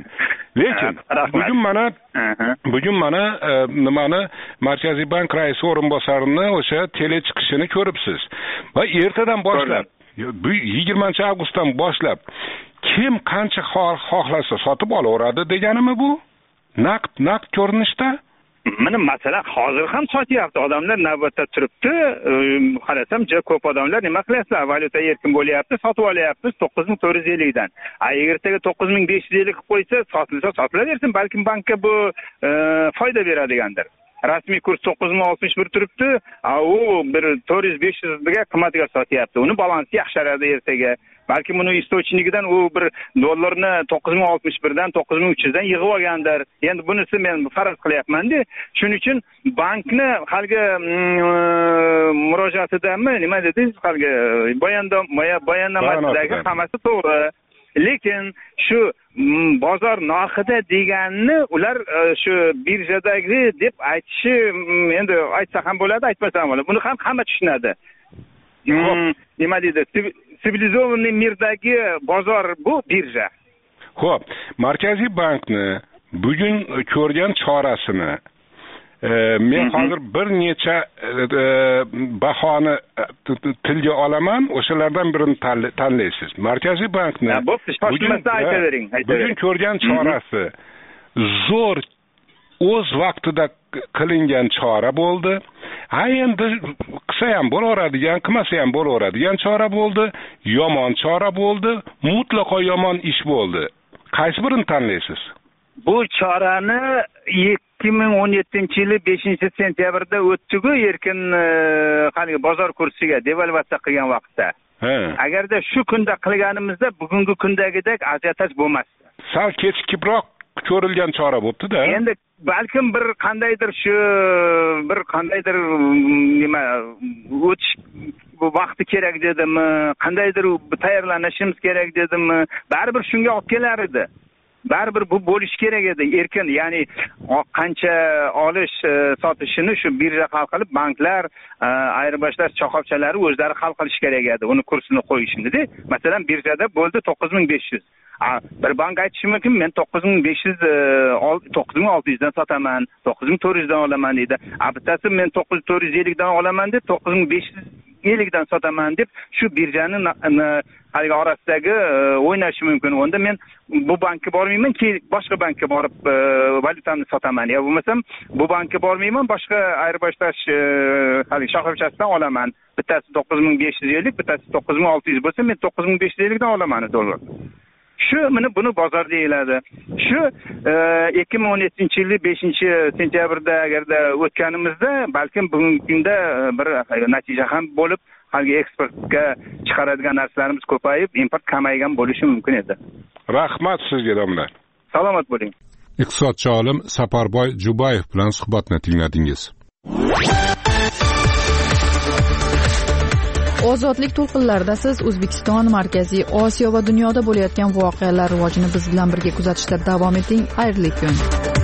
bugun mana nimani Markaziy bank raisi o'rinbosarini o'sha tele chiqishini ko'ribsiz. Va ertadan boshlab, 20-avgustdan boshlab kim qancha xohlasa sotib olaveradi deganimi bu? Naqd ko'rinishda? Mana masala hozir ham sotyapti. Odamlar navbatda turibdi. Qarasam, ko'p odamlar nima qilyapti? Valyuta erkin bo'lyapti, sotib olyapti 9450 dan. Ertaga 9550 qilib qo'ysa, sotilaversin. Balkim bankka bu foyda beradigandir. Rasmiy kurs 9061 turibdi, u bir 400-500 ga qimmatga sotyapti. Uni balansi yaxsharadi ertaga. Balki buni istochnigidan u bir dollarni 9061 dan 9300 dan yig'ib olgandir. Endi bunisi men faraz qilyapman-da. Shuning uchun bankni haligi murojaatidami nima dedingiz, haligi bayonnomasidagi hammasi to'g'ri. Lekin shu bozor narxida deganni ular shu birjadagi deb aytishi, endi aytsa ham bo'ladi, aytmasa ham bo'ladi. Buni ham hamma tushunadi. Nima deydi? Sivilizovanniy mirdagi bozor bu birja. Xo'p, Markaziy bankni bugun ko'rgan chorasini men hozir bir necha bahoni tilga olaman, o'shalardan birini tanlaysiz. Markaziy bankni bugun ko'rgan chorasi zo'r o'z vaqtida qilingan chora bo'ldi. Endi qilsa ham bo'laveradigan, qilmasa ham bo'laveradigan chora bo'ldi, yomon chora bo'ldi, mutlaqo yomon ish bo'ldi. Qaysi birini tanlaysiz? Bu chorani 2017-yili 5-sentyabrda o'tdi-ku, erkin qani bozor kursiga devalvatsiya qilgan vaqtda. Agarda shu kunda qilganimizda bugungi kundagidek ajiotaj bo'lmasdi. Sal kechikibroq ko'rilgan chora bo'pti-da. Endi balkim bir qandaydir nima o'tish vaqti kerak dedimi, qandaydir tayyorlanishimiz kerak dedimi, baribir shunga olib kelar edi. Baribir bu bo'lish kerak edi. Erkin, ya'ni qancha olish sotishini shu birja hal qilib, banklar, ayirboshlash shoxobchalari o'zlari hal qilish kerak edi. Uni kursini qo'yishni-da. Masalan, birjada bo'ldi 9500. Bir bank aytishi mumkin, men 9600 dan sotaman, 9400 dan olaman deydi. Bittasi men 9450 dan olaman deb 9550 dan sotaman deb shu birjani haligi orasidagi o'ynashi mumkin. Unda men bu bankka bormayman, boshqa bankka borib valyutamni sotaman. Ya bo'lmasam bu bankka bormayman, boshqa ayirboshlash haligi shoxobchasidan olaman. Bittasi 9550, bittasi 9600 bo'lsa, men 9550 dan olaman dollar. Shu buni bozor deyiladi. Shu 2017-yili 5-sentyabrda agarda o'tganimizda balkim bugungi kunda bir natija ham bo'lib, haligi eksportga chiqaradigan narsalarimiz ko'payib, import kamaygan bo'lishi mumkin edi. Rahmat sizga, domla. Salomat bo'ling. Iqtisodchi olim Saparboy Jubayev bilan suhbatni tingladingiz. ozodlik to'lqinlarida siz O'zbekiston, Markaziy Osiyo va dunyoda bo'layotgan voqealar rivojini biz bilan birga kuzatishda davom eting. Xayrli kun.